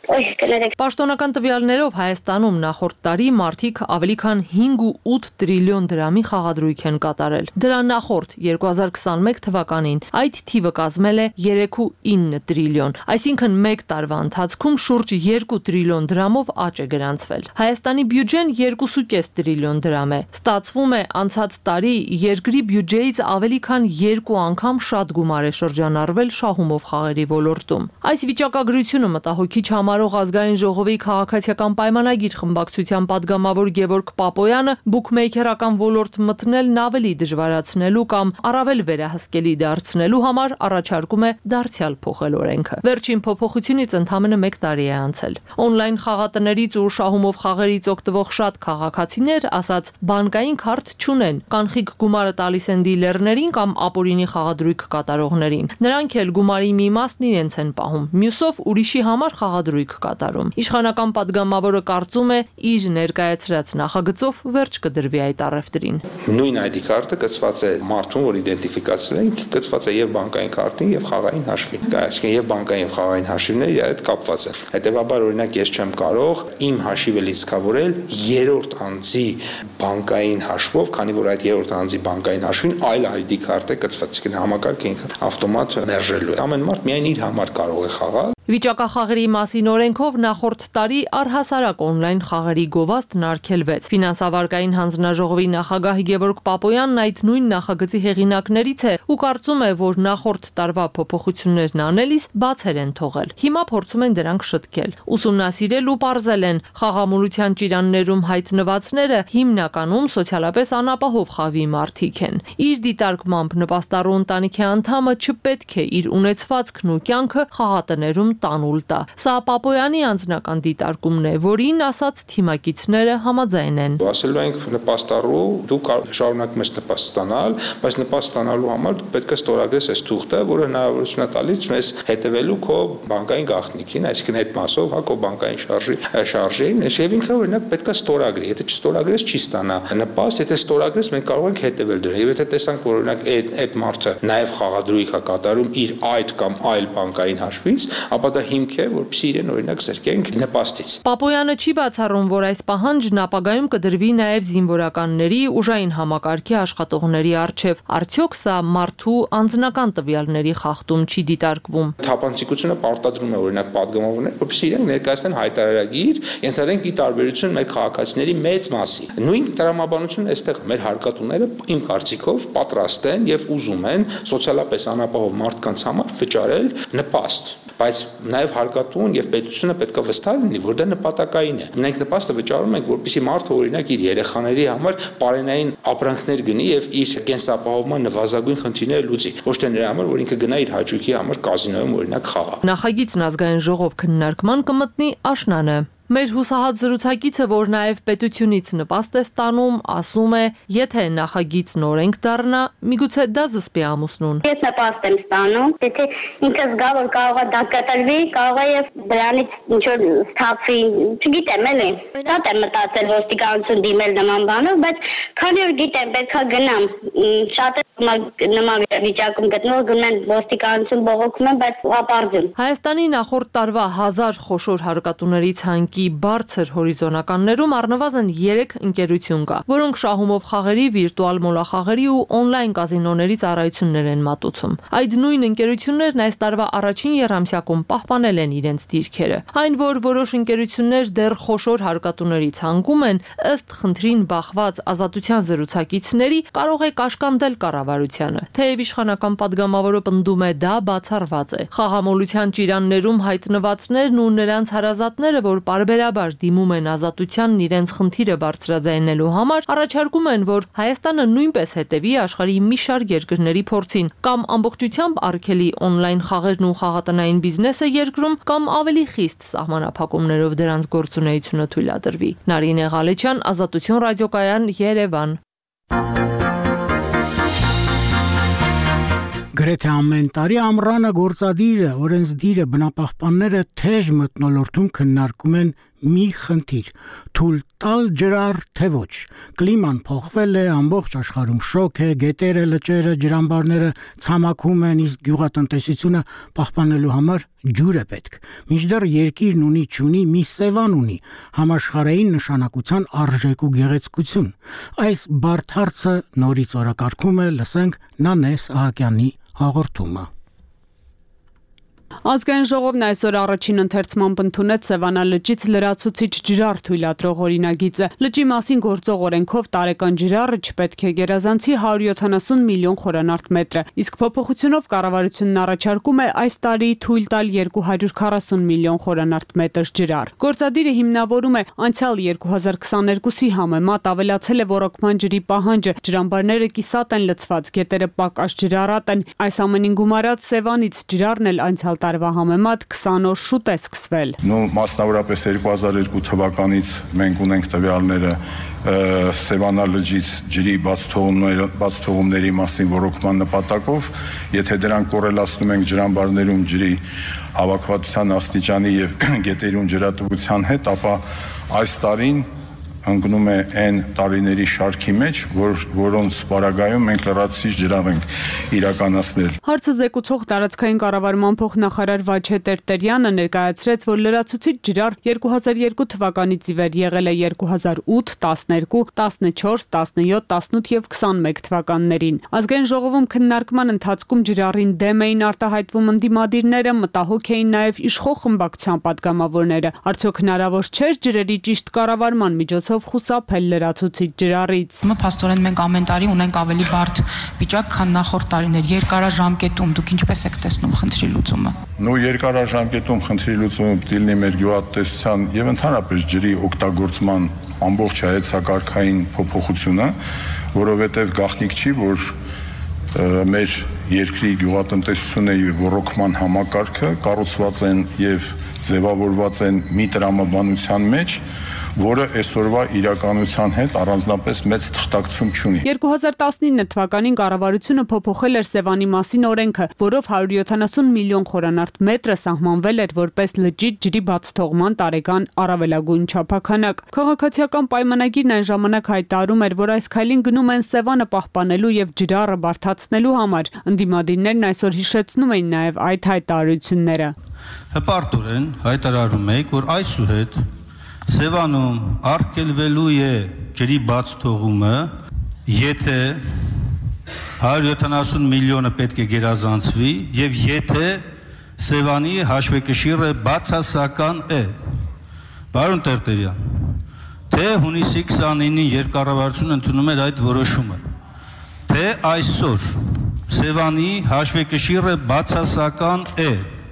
Պաշտոնական տվյալներով Հայաստանում նախորդ տարի մարդիկ ավելի քան հինգ ու ութ տրիլիոն դրամի խաղադրույք են կատարել։ Դրա նախորդ երկու հազար քսանմեկ թվականին այդ թիվը կազմել է երեք ու ինը տրիլիոն, այսինքն մեկ տարվա ընթացքում շուրջ երկու տրիլիոն դրամով աճ է գրանցվել։ Հայաստանի բյուջեն երկու ու կես տրիլիոն դրամ է։ Ստացվում է անցած տարի երկրի բյուջեից ավելի քան երկու անգամ շատ գումար է շրջանառվել շահումով խաղերի ոլորտում։ Այս վիճակագրությունը մտահոգիչ համարող ազգային ժողովի քաղաքացիական պայմանագիր խմբակցության падգամավոր Գևորգ Պապոյանը բուքմեյքերական ոլորտ մտնելն ավելի դժվարացնելու կամ առավել վերահսկելի դարձնելու համար առաջարկում է դարձյալ փոխել օրենքը։ Վերջին փոփոխությունից ընդամենը մեկ տարի է անցել։ Օնլայն խաղատներից ու շահումով խաղերից օգտվող շատ քաղաքացիներ, ասած, բանկային քարտ չունեն, կանխիկ գումարը տալիս են դիլերներին կամ ապօրինի խաղադրույք կատարողներին։ Նրանք էլ գումարի մի մասն իրենց են պահում, մյուսով ուրիշի համար խաղադրույք կատարում։ Իշխանական падգամավորը կարծում է, իր ներկայացրած նախագծով վերջ կդրվի այդ առևտրին։ Նույն այ դի քարտը կցված է մարդուն, որ իդենտիֆիկացրել են, կցված է եւ բանկային քարտին եւ խաղային հաշվին։ Այսինքն եւ բանկային եւ խաղային հաշիվները իր հետ կապված են։ Հետեւաբար օրինակ ես չեմ կարող իմ հաշիվը լիցքավորել երրորդ անձի բանկային հաշվով, քանի որ այդ երրորդ անձի բանկային հաշվին այլ այ դի քարտ է կցված, այսինքն համակարգը ինքը ավտոմատ մերժելու է։ Ամեն մարդ միայն իր համար կարող է խաղալ։ Վիճակախաղերի մասին օրենքով նախորդ տարի առհասարակ օնլայն խաղերի գովազդն արգելվեց։ Ֆինանսավարկային հանձնաժողովի նախագահ Գևորգ Պապոյանն այդ նույն նախագծի հեղինակներից է ու կարծում է, որ նախորդ տարվա փոփոխություններն անելիս բացեր են թողել։ Հիմա փորձում են դրանք շտկել, ուսումնասիրել ու պարզել են խաղամոլության ճիրաններում հայտնվածները հիմնականում սոցիալապես անապահով խավի մարդիկ են։ Իր դիտարկմամբ նպաստառու ընտանիքի անդամը չպետք է իր ունեցվածքն ու կյանքը խաղատներում տանուլ տա։ Սա Պապոյանի անձնական դիտարկումն է, որին ասած թիմակիցները համաձայն են։ Ասելու ենք նպաստառու, դու շարունակում ես նպաստ ստանալ, բայց նպաստ ստանալու համար դու պետք է ստորագրես այս թուղթը, որը հնարավորություն է տալիս մեզ հետևելու քո բանկային գաղտնիքին, այսինքն այդ մասով, հա, քո բանկային շարժի շարժին, եւ ինքը օրինակ պետք է ստորագրի։ Եթե չստորագրես, չի ստանա նպաստ, եթե ստորագրես, մենք կարող ենք հետևել դրան։ Եվ եթե տեսանք, որ օրինակ այդ այդ մարդը նաեւ խաղադրույք է կատարում իր այդ կամ այլ բանկային հաշվից, ապա դա հիմք է, որպեսզի իրեն օրինակ զրկենք նպաստից։ Պապոյանը չի բացառում, որ այս պահանջն ապագայում կդրվի նաև զինվորականների ուժային համակարգի աշխատողների առջև։ Արդյոք սա մարդու անձնական տվյալների խախտում չի դիտարկվում։ Թափանցիկությունը պարտադրում է օրինակ падգամավորներ, որպեսզի իրենք ներկայացնեն հայտարարագիր, ենթադրենք ի տարբերություն մեր քաղաքացիների մեծ մասի։ Նույն տրամաբանությունը այստեղ մեր հարկատուները իմ կարծիքով պատրաստ են եւ ուզում են սոցիալապես անապահով մարդկանց համար վճարել նպաստ։ Բայց նաև հարկատուն եւ պետությունը պետք է վստահ լինի, որ դա նպատակային է։ Մենք նպաստը վճարում ենք, որպեսզի մարդը օրինակ իր երեխաների համար պարենային ապրանքներ գնի եւ իր կենսապահովման նվազագույն խնդիրները լուծի, ոչ թե նրա համար, որ ինքը գնա իր հաճույքի համար կազինոյում օրինակ խաղա։ Նախագիծն ազգային ժողով քննարկման կմտնի աշնանը։ Մեր հուսահատ զրուցակիցը, որ նաև պետությունից նպաստ է ստանում, ասում է, եթե նախագիծն օրենք դառնա, միգուցե դա զսպի ամուսնուն։ Ես նպաստ եմ ստանում, եթե ինքը զգա, որ կարող է դա կատարվի, կարող է եւ դրանից ինչ որ սթափվի, չգիտեմ, էլի։ Շատ եմ մտածել ոստիկանություն դիմել նման բանով, բայց քանի որ գիտեմ, պետքա գնամ, շատ նման վիճակում գտնվում, գնում են ոստիկանություն բողոքում են, բայց ապարդյուն։ Հայաստանի նախորդ տարվա հազար խոշոր հարկատուների ցանկի բարձր հորիզոնականներում առնվազն երեք ընկերություն կա, որոնք շահումով խաղերի, վիրտուալ մոլախաղերի ու օնլայն կազինոների ծառայություններ են մատուցում։ Այդ նույն ընկերություններն այս տարվա առաջին եռամսյակում պահպանել են իրենց դիրքերը։ Այն, որ որոշ ընկերություններ դեռ խոշոր հարկատուների ցանկում են, ըստ խնդրին բախված ազատության զրուցակիցների, կարող է կաշկանդել կառավարությանը։ Թեև իշխանական падգամավորը պնդում է, դա բացառված է։ Խաղամոլության ճիրաններում հայտնվածներն ու նրանց հարազատները, որ պարբերաբար դիմում են ազատությանն իրենց խնդիրը բարձրաձայնելու համար, առաջարկում են, որ Հայաստանը նույնպես հետևի աշխարհի մի շարք երկրների փորձին, կամ ամբողջությամբ արգելի օնլայն խաղերն ու խաղատնային բիզնեսը երկրում, կամ ավելի խիստ սահմանափակումներով դրանց գործունեությունը թույլատրվի։ Նարինե Ղալեչյան, Ազատություն ռադիոկայան, Երևան։ Գրեթե ամեն տարի ամռանը գործադիրը, օրենսդիրը, բնապահպանները թեժ մթնոլորտում քննարկում են մի խնդիր՝ թույլ տալ ջրառ թե ոչ։ Կլիման փոխվել է, ամբողջ աշխարհում շոկ է, գետերը, լճերը, ջրամբարները ցամաքում են, իսկ գյուղատնտեսությունը պահպանելու համար ջուր է պետք։ Մինչդեռ երկիրն ունի ճունի մի սևան ունի համաշխարհային նշանակության արժեք ու գեղեցկություն։ Այս բարդ հարցը նորից օրակարգում է, լսենք Նանես Ահակյանի հաղորդումը։ Ազգային ժողովն այսօր առաջին ընթերցմամբ ընդունեց Սևանա լճից լրացուցիչ ջրառ թույլատրող օրինագիծը։ Լճի մասին գործող օրենքով տարեկան ջրառը չպետք է գերազանցի հարյուր յոթանասուն միլիոն խորանարդ մետրը, իսկ փոփոխությունով կառավարությունն առաջարկում է այս տարի թույլ տալ երկու հարյուր քառասուն միլիոն խորանարդ մետր ջրառ։ Գործադիրը հիմնավորում է անցյալ երկու հազար քսաներկուսի համեմատ ավելացել է ոռոգման ջրի պահանջը, ջրամբարները կիսատ են լցված, գետերը պակաս ջրառատ են։ Այս ամենին գումարած Սևանից ջրառն էլ անցյալ տարվա համեմատ քսան օր շուտ է սկսվել։ Նու մասնավորապես երկու հազար երկու թվականից մենք ունենք տվյալները Սևանա լճից ջրի բաց թողումների, բաց թողումների մասին ոռոգման նպատակով, եթե դրանք կորելացնում ենք ջրամբարներում ջրի հավաքվածության աստիճանի եւ գետերում ջրատվության հետ, ապա այս տարին ընկնում է այն տարիների շարքի մեջ, որ, որոնց պարագայում մենք լրացուցիչ ջրառ ենք իրականացնել։ Հարցը զեկուցող տարածքային կառավարման փոխնախարար Վաչե Տերտերյանը ներկայացրեց, որ լրացուցիչ ջրառ երկու հազար երկու թվականից ի վեր եղել է երկու հազար ութ, տասներկու, տասնչորս, տասնյոթ, տասնութ եւ քսանմեկ թվականներին։ Ազգային ժողովում քննարկման ընթացքում ջրառին դեմ էին արտահայտվում ընդդիմադիրները, մտահոգ էին նաեւ իշխող խմբակցության падգամավորները։ Արդյոք հնարավոր չէր ջրերի ճիշտ կառավարման միջոցով խուսափել լրացուցիչ ջրառից։ Փաստորեն մենք ամեն տարի ունենք ավելի բարդ վիճակ, քան նախորդ տարիներ։ Երկարաժամկետում դուք ինչպես եք տեսնում խնդրի լուծումը։ Նու երկարաժամկետում խնդրի լուծումը պետք է լինի մեր գյուղատնտեսության եւ ընդհանրապես ջրի օգտագործման ամբողջ հայեցակարգային փոփոխությունը, որովհետեւ գաղտնիք չի, որ մեր երկրի գյուղատնտեսությունը եւ ոռոգման համակարգը կառուցված են եւ ձևավորված են մի տրամաբանության մեջ, որը այսօրվա իրականության հետ առանձնապես մեծ թղթակցություն չունի։ երկու հազար տասնինը թվականին կառավարությունը փոփոխել էր Սևանի մասին օրենքը, որով հարյուր յոթանասուն միլիոն խորանարդ մետրը սահմանվել էր որպես լճի ջրի բաց թողման տարեկան առավելագույն չափաքանակ։ Քաղաքացիական պայմանագիրն այն ժամանակ հայտարարում էր, որ այս քայլին գնում են Սևանը պահպանելու եւ ջրառը բարդացնելու համար։ Ընդդիմադիրներն այսօր հիշեցնում էին նաեւ այդ հայտարարությունները։ Հպարտորեն հայտարարում եք, որ այսուհետ Սևանում արգելվելու է ջրի բաց թողումը, եթե հարյուր յոթանասուն միլիոնը պետք է գերազանցվի եւ եթե Սևանի հաշվեկշիռը բացասական է։ Պարոն Տերտերյան, թե հունիսի քսանինին երբ կառավարությունը ընդունում էր այդ որոշումը, թե այսօր Սևանի հաշվեկշիռը բացասական է,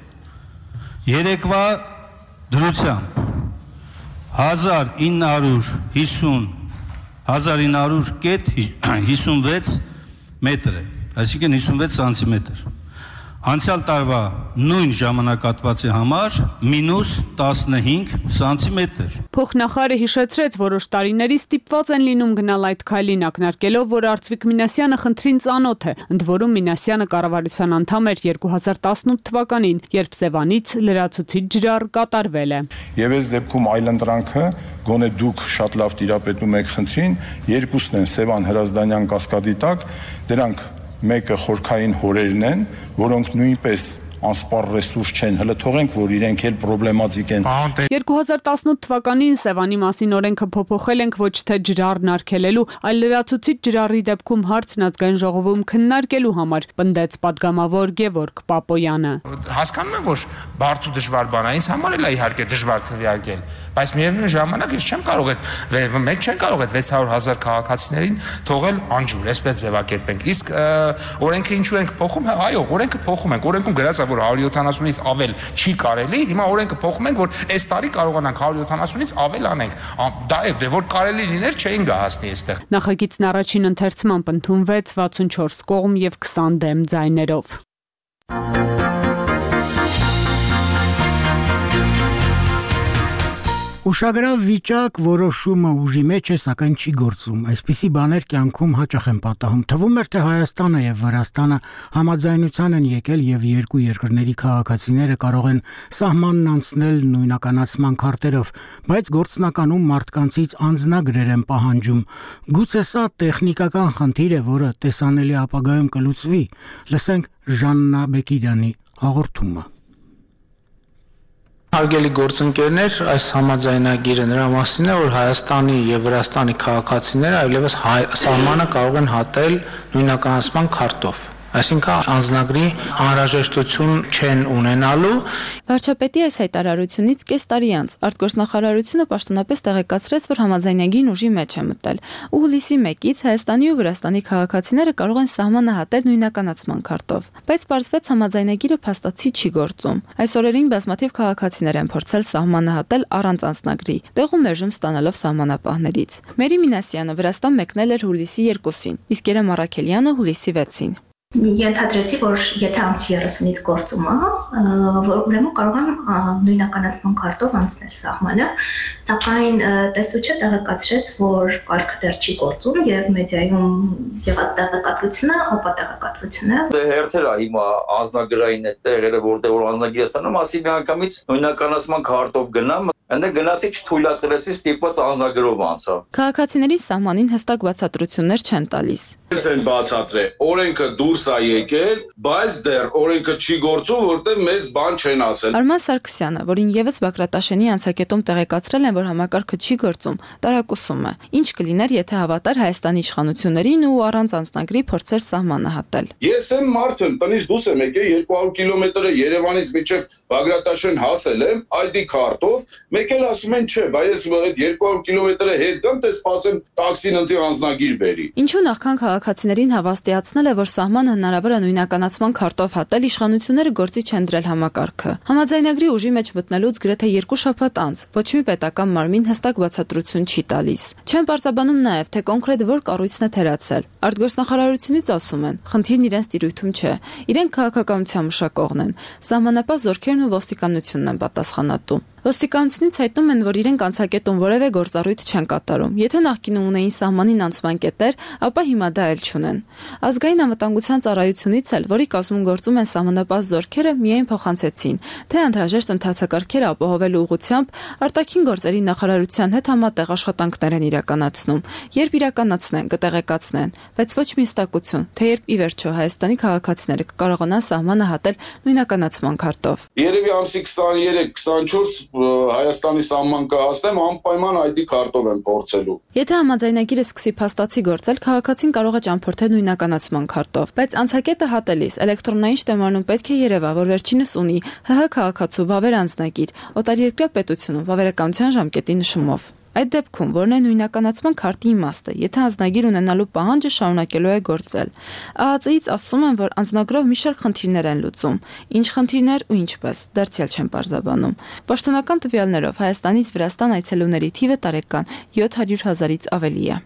երեկվա դրությամբ հազար ինը հարյուր հիսուն հազար ինը հարյուր հիսունվեց մետր է, այսինքն հիսունվեց սանտիմետր։ Անցյալ տարվա նույն ժամանակահատվածի համար մինուս տասնհինգ սանտիմետր։ Փոխնախարարը հիշեցրեց, որոշ տարիների ստիպված են լինում գնալ այդ քայլին, ակնարկելով, որ Արծվիկ Մինասյանը խնդրին ծանոթ է, ընդ որում Մինասյանը կառավարության անդամ էր երկու հազար տասնութ թվականին, երբ Սևանից լրացուցիչ ջրառ կատարվել է։ Եվ այս դեպքում այլընտրանքը, գոնե դուք շատ լավ տիրապետում եք խնդրին, երկուսն են Սևան Հրազդանյան կասկադի տակ, դրանք մեկը խորքային հորերն են, որոնք նույնպես անսպառ ռեսուրս չեն, հələ թողենք, որ իրենք էլ պրոբլեմատիկ են։ երկու հազար տասնութ թվականին Սևանի մասին օրենքը փոփոխել ենք ոչ թե ջրառն արգելելու, այլ լրացուցիչ ջրառի դեպքում հարցն ազգային ժողովում քննարկելու համար, պնդեց падգամավոր Գևորգ Պապոյանը։ Հասկանում եմ, որ բարդ ու դժվար բան է, ինձ համար էլ է իհարկե դժվար քվեարկել, բայց միևնույն ժամանակ ես չեմ կարող այդ մենք չեն կարող այդ վեց հարյուր հազար քաղաքացիներին թողել անջուր, այսպես ձևակերպենք։ Իսկ օրենքը ինչու ենք փոխում, այո, օրենքը փոխում ենք, օրենքում գրած է, որ հարյուր յոթանասունից ավել չի կարելի, հիմա օրենքը փոխում ենք, որ այս տարի կարողանանք հարյուր յոթանասունից ավել անենք։ Դա է, դե որ կարելի լիներ, չէին գա հասնի այստեղ։ Նախագիծն առաջին ընթերցմամբ ընդունվեց վաթսունչորս կողմ եւ քսան դեմ ձայներով։ Ուշագրավ վիճակ որոշումը ուժի մեջ է, սակայն չի գործում։ Այսպիսի բաներ կյանքում հաճախ են պատահում։ Թվում էր, թե Հայաստանը եւ Վրաստանը համաձայնության են եկել եւ երկու երկրների քաղաքացիները կարող են սահմանն անցնել նույնականացման քարտերով, բայց գործնականում մարդկանցից անձնագրեր են պահանջում։ Գուցե սա տեխնիկական խնդիր է, որը տեսանելի ապագայում կլուծվի։ Լսենք Ժաննա Բեկիրյանի հաղորդումը։ Հարգելի գործընկերներ, այս համաձայնագիրը նրա մասին է, որ Հայաստանի եւ Վրաստանի քաղաքացիները այլևս սահմանը կարող են հատել նույնականացման քարտով։ Այսինքն անձնագրի անհրաժեշտություն չեն ունենալու։ Վարչապետի այս հայտարարությունից կես տարի անց արտգործնախարարությունը պաշտոնապես տեղեկացրեց, որ համաձայնագիրն ուժի մեջ է մտել, ու հուլիսի մեկից Հայաստանի ու Վրաստանի քաղաքացիները կարող են սահմանը հատել նույնականացման քարտով։ Բայց պարզվեց համաձայնագիրը փաստացի չի գործում։ Այս օրերին բազմաթիվ քաղաքացիներ են փորձել սահմանը հատել առանց անձնագրի, տեղում մերժում ստանալով սահմանապահներից։ Մերի Մինասյանը Վրաստան մեկնել էր հուլիսի երկուսին, իսկ Երեմ Առաքելյանը հուլիսի վեցին։ Ենթադրեցի, որ եթե ամսի երեսունից գործում է, ուրեմն կարող եմ նույնականացման քարտով անցնել սահմանը, սակայն տեսուչը տեղեկացրեց, որ կարգը դեռ չի գործում եւ մեդիայում եղած տեղեկատվությունը ապա տեղեկատվություն է։ Դե հերթեր է հիմա անձնագրային է տեղերը, որտեղ որ անձնագիր է ստանում, ասի մի անգամից նույնականացման քարտով գնամ, այնտեղ գնացի չթույլատրեցի ստիպված անձնագրով անցա։ Քաղաքացիների սահմանին հստակ բացատրություններ չեն տալիս։ Ես են բացատրե, օրենքը դուրս է եկել, բայց դեռ օրենքը չի գործում, որտեղ մեզ բան չեն ասել։ Արման Սարգսյանը, որին եւս Բագրատաշենի անցակետում տեղեկացրել են, որ համակարգը չի գործում, տարակուսում է։ Ինչ կլիներ, եթե հավատար Հայաստանի իշխանություններին ու առանց անձնագրի փորձեր սահմանը հատել։ Ես եմ մարդ եմ, տնից դուրս եմ եկել երկու հարյուր կիլոմետրը Երևանից մինչև Բագրատաշեն հասել եմ այ դի քարտով, մեկ էլ ասում են չէ, բայց ես այդ երկու հարյուր կիլոմետրը հետ գամ, թե սպասեմ տաքսին ինձ անձնագիր բերի։ Ինչու նախքան քաղաքացիներին հավաստիացնել է, որ սահմանը հնարավոր է նույնականացման քարտով հատել, իշխանությունները գործի չեն դրել համակարգը։ Համաձայնագրի ուժի մեջ մտնելուց գրեթե երկու շաբաթ անց ոչ մի պետական մարմին հստակ բացատրություն չի տալիս։ Չեն պարզաբանում նաև, թե կոնկրետ որ կառույցն է թերացել։ Արտգործնախարարությունից ասում են, խնդիրն իրենց տիրույթում չէ, իրենք քաղաքականության մշակողն են, սահմանապահ զորքերն ու ոստիկանությունն են պատասխանատու։ Ոստիկանությունից հայտնում են, որ իրենք անցակետում որևէ գործառույթ չեն կատարում։ Եթե նախկինում ունեին սահմանին անցման կետեր, ապա հիմա դա էլ չունեն։ Ազգային անվտանգության ծառայությունից էլ, որի կազմում գործում են սահմանապահ զորքերը, միայն փոխանցեցին, թե անհրաժեշտ ընթացակարգերը ապահովելու ուղղությամբ արտաքին գործերի նախարարության հետ համատեղ աշխատանքներ են իրականացնում։ Երբ իրականացնեն, կտեղեկացնեն, բայց ոչ մի հստակություն, թե երբ ի վերջո Հայաստանի քաղաքացիները կկարողանան սահմանը հատել նույնականացման քարտով։ Երևի ամսի քսաներեք քսանչորս Հայաստանի սահման կհասնեմ, անպայման այ դի քարտով եմ փորձելու։ Եթե համաձայնագիրը սկսի փաստացի գործել, քաղաքացին կարող է ճամփորդել նույնականացման քարտով, բայց անցակետը հատելիս էլեկտրոնային շտեմարանում պետք է երևա, որ վերջինս ունի ՀՀ քաղաքացու վավեր անձնագիր, օտարերկրյա պետությունում վավերականության ժամկետի նշումով։ Այդ դեպքում որն է նույնականացման քարտի իմաստը, եթե անձնագիր ունենալու պահանջը շարունակելու է գործել։ ԱԱԾ-ից ասում են, որ անձնագրով մի շարք խնդիրներ են լուծում։ Ինչ խնդիրներ ու ինչպես, դարձյալ չեն պարզաբանում։ Պաշտոնական տվյալներով Հայաստանից Վրաստան այցելուների թիվը տարեկան յոթ հարյուր հազարից ավելի է։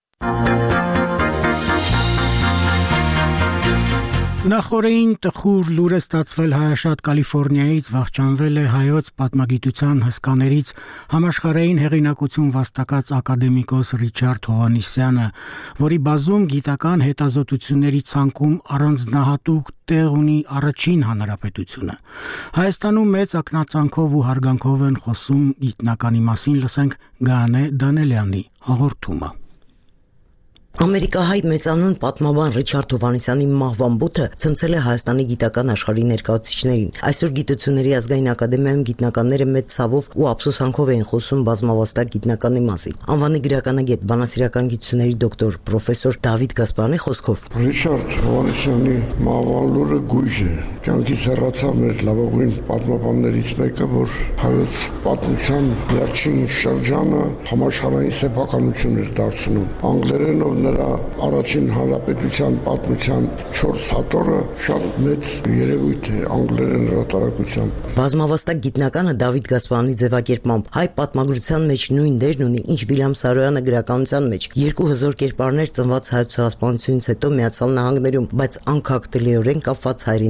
Նախորդին տխուր լուր է ստացվել Հայաշատ Կալիֆոռնիայից, վախճանվել է հայոց պատմագիտության հսկաներից համաշխարհային հեղինակություն վաստակած ակադեմիկոս Ռիչարդ Հովհաննիսյանը, որի բազում գիտական հետազոտությունների ցանկում առանձնահատուկ տեղ ունի առաջին հանրապետությունը։ Հայաստանում մեծ ակնածանքով ու հարգանքով են խոսում գիտնականի մասին, լսենք Գանե Դանելյանի հաղորդումը։ Ամերիկահայ մեծանուն պատմաբան Ռիչարդ Հովհաննիսյանի մահվան բութը ցնցել է Հայաստանի գիտական աշխարհի ներկայացուցիչներին։ Այսօր Գիտությունների ազգային ակադեմիայում գիտնականները մեծ ցավով ու ափսոսանքով էին խոսում բազմավաստակ գիտնականի մասին։ Անվանի գրականագետ, բանասիրական գիտությունների դոկտոր պրոֆեսոր Դավիթ Գասպարյանի խոսքով Ռիչարդ Հովհաննիսյանի մահվան լուրը գույժ է։ Կյանքից հեռացավ մեր լավագույն պատմաբաններից մեկը, որ հայոց պատմության վերջին շրջանը համաշխարհային սեփականություն էր դարձնում։ Անգլերենով նրա առաջին հանրապետության պատմության չորս հատորը շատ մեծ երևույթ է անգլերեն հրատարակությամբ։ Բազմավաստակ գիտնականը Դավիթ Գասպարյանի ձևակերպմամբ հայ պատմագրության մեջ նույն դերն ունի, ինչ Վիլյամ Սարոյանը գրականության մեջ։ Երկու հզոր կերպարներ ծնված հայոց ցեղասպանությունից հետո Միացյալ Նահանգներում, բայց անկախտելիորեն կապված հայրենիքին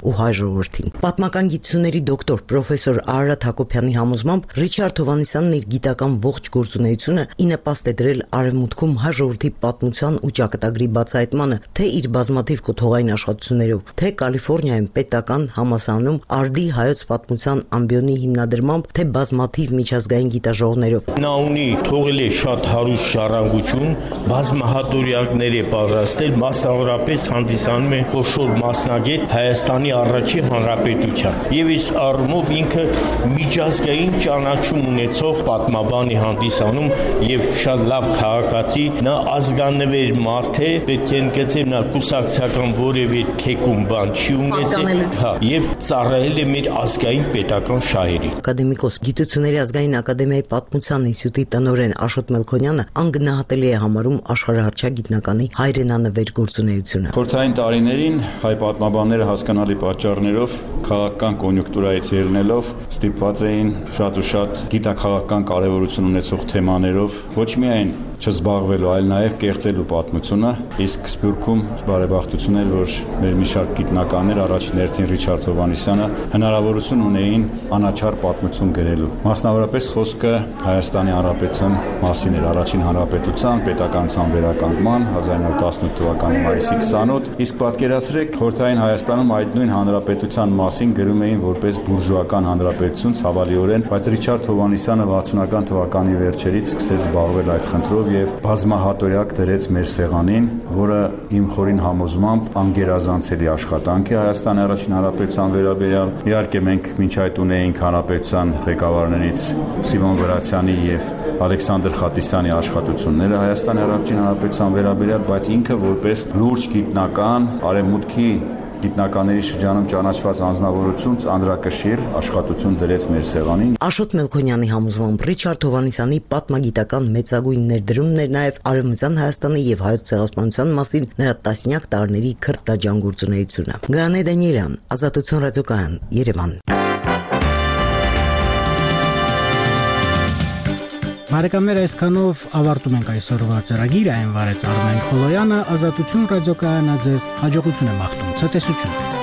ու հայ ժողովրդին։ Պատմական գիտությունների դոկտոր պրոֆեսոր Արարատ Հակոբյանի համոզմամբ Ռիչարդ Հովհաննիսյանն իր գիտական ողջ գործունեությունը ի նպաստ է դրել Արևմուտքում հայ ժողովրդի պատմության ու ճակատագրի բացահայտմանը, թե իր բազմաթիվ կոթողային աշխատություններով, թե Կալիֆոռնիայում պետական համալսարանում արդի հայոց պատմության ամբիոնի հիմնադրմամբ, թե բազմաթիվ միջազգային գիտաժողովներով։ Նա ունի թողել է շատ հարուստ ժառանգություն, բազմահատորյակներ է պատրաստել, մասնավորապես հանդիսանում է խոշոր մասնագետ Հայաստանի առաջին հանրապետության։ Եվ այս առումով ինքը միջազգային ճանաչում ունեցող պատմաբան է հանդիսանում եւ շատ լավ քաղաքացի, նա ազգանվեր մարդ է, պետք է ընդգծեմ, նա կուսակցական որևէ թեկում բան չի ունեցել, հա, եւ ծառայել է մեր ազգային պետական շահերին։ Ակադեմիկոս Գիտությունների ազգային ակադեմիայի պատմության ինստիտուտի տնօրեն Աշոտ Մելքոնյանը անգնահատելի է համարում աշխարհահռչակ գիտնականի հայրենանվեր գործունեությունը։ Խորհրդային տարիներին հայ պատմաբանները հասկանալի պատճառներով քաղաքական կոնյունկտուրայից ելնելով ստիպված էին շատ ու շատ գիտաքաղաքական կարևորություն ունեցող թեմաներով ոչ միայն չզբաղվելու, այլ նաև կեղծելու պատմությունը, իսկ Սփյուռքում բարեբախտություն էր, որ մեր մի շարք գիտնականներ, առաջին հերթին Ռիչարդ Հովհաննիսյանը, հնարավորություն ունեին անաչառ պատմություն գրելու։ Մասնավորապես խոսքը Հայաստանի Հանրապետության մասին էր, առաջին հանրապետության պետականության վերականգնման հազար նոր տասնութ թվականի մայիսի քսանութ, իսկ պատկերացրեք, Խորհրդային Հայաստանում այդ նույն հանրապետության մասին գրում էին որպես բուրժուական հանրապետություն, ցավալիորեն, բայց Ռիչարդ Հովհաննիսյանը վաթսունական թվականի վերջերից սկսեց զբաղվել այդ խնդրով եւ բազմահատորյակ դրեց մեր սեղանին, որը իմ խորին համոզմամբ անգերազանցելի աշխատանք է Հայաստանի առաջին հանրապետության վերաբերյալ։ Իհարկե մենք մինչ այդ ունեինք հանրապետության ղեկավարներից Սիմոն Վրացյանի եւ Ալեքսանդր Խատիսյանի աշխատությունները Հայաստանի առաջին հանրապետության վերաբերյալ, բայց ինքը որպես լուրջ գիտնական արևմուտքի գիտնականների շրջանում ճանաչված անձնավորություն ծանրակշիռ աշխատություն դրեց մեր սեղանին։ Աշոտ Մելքոնյանի համոզմամբ Ռիչարդ Հովհաննիսյանի պատմագիտական մեծագույն ներդրումն էր նաև Արևմտյան Հայաստանի եւ հայոց ցեղասպանության մասին նրա տասնյակ տարիների քրտնաջան գործունեությունը։ Գանե Դանիելյան, Ազատություն ռադիոկայան, Երևան։ Բարեկամներ, այսքանով ավարտում ենք այսօրվա ծրագիրը, այն վարեց Արմեն Խոլոյանը, Ազատություն ռադիոկայանը ձեզ հաջողություն է մաղթում, ցտեսություն։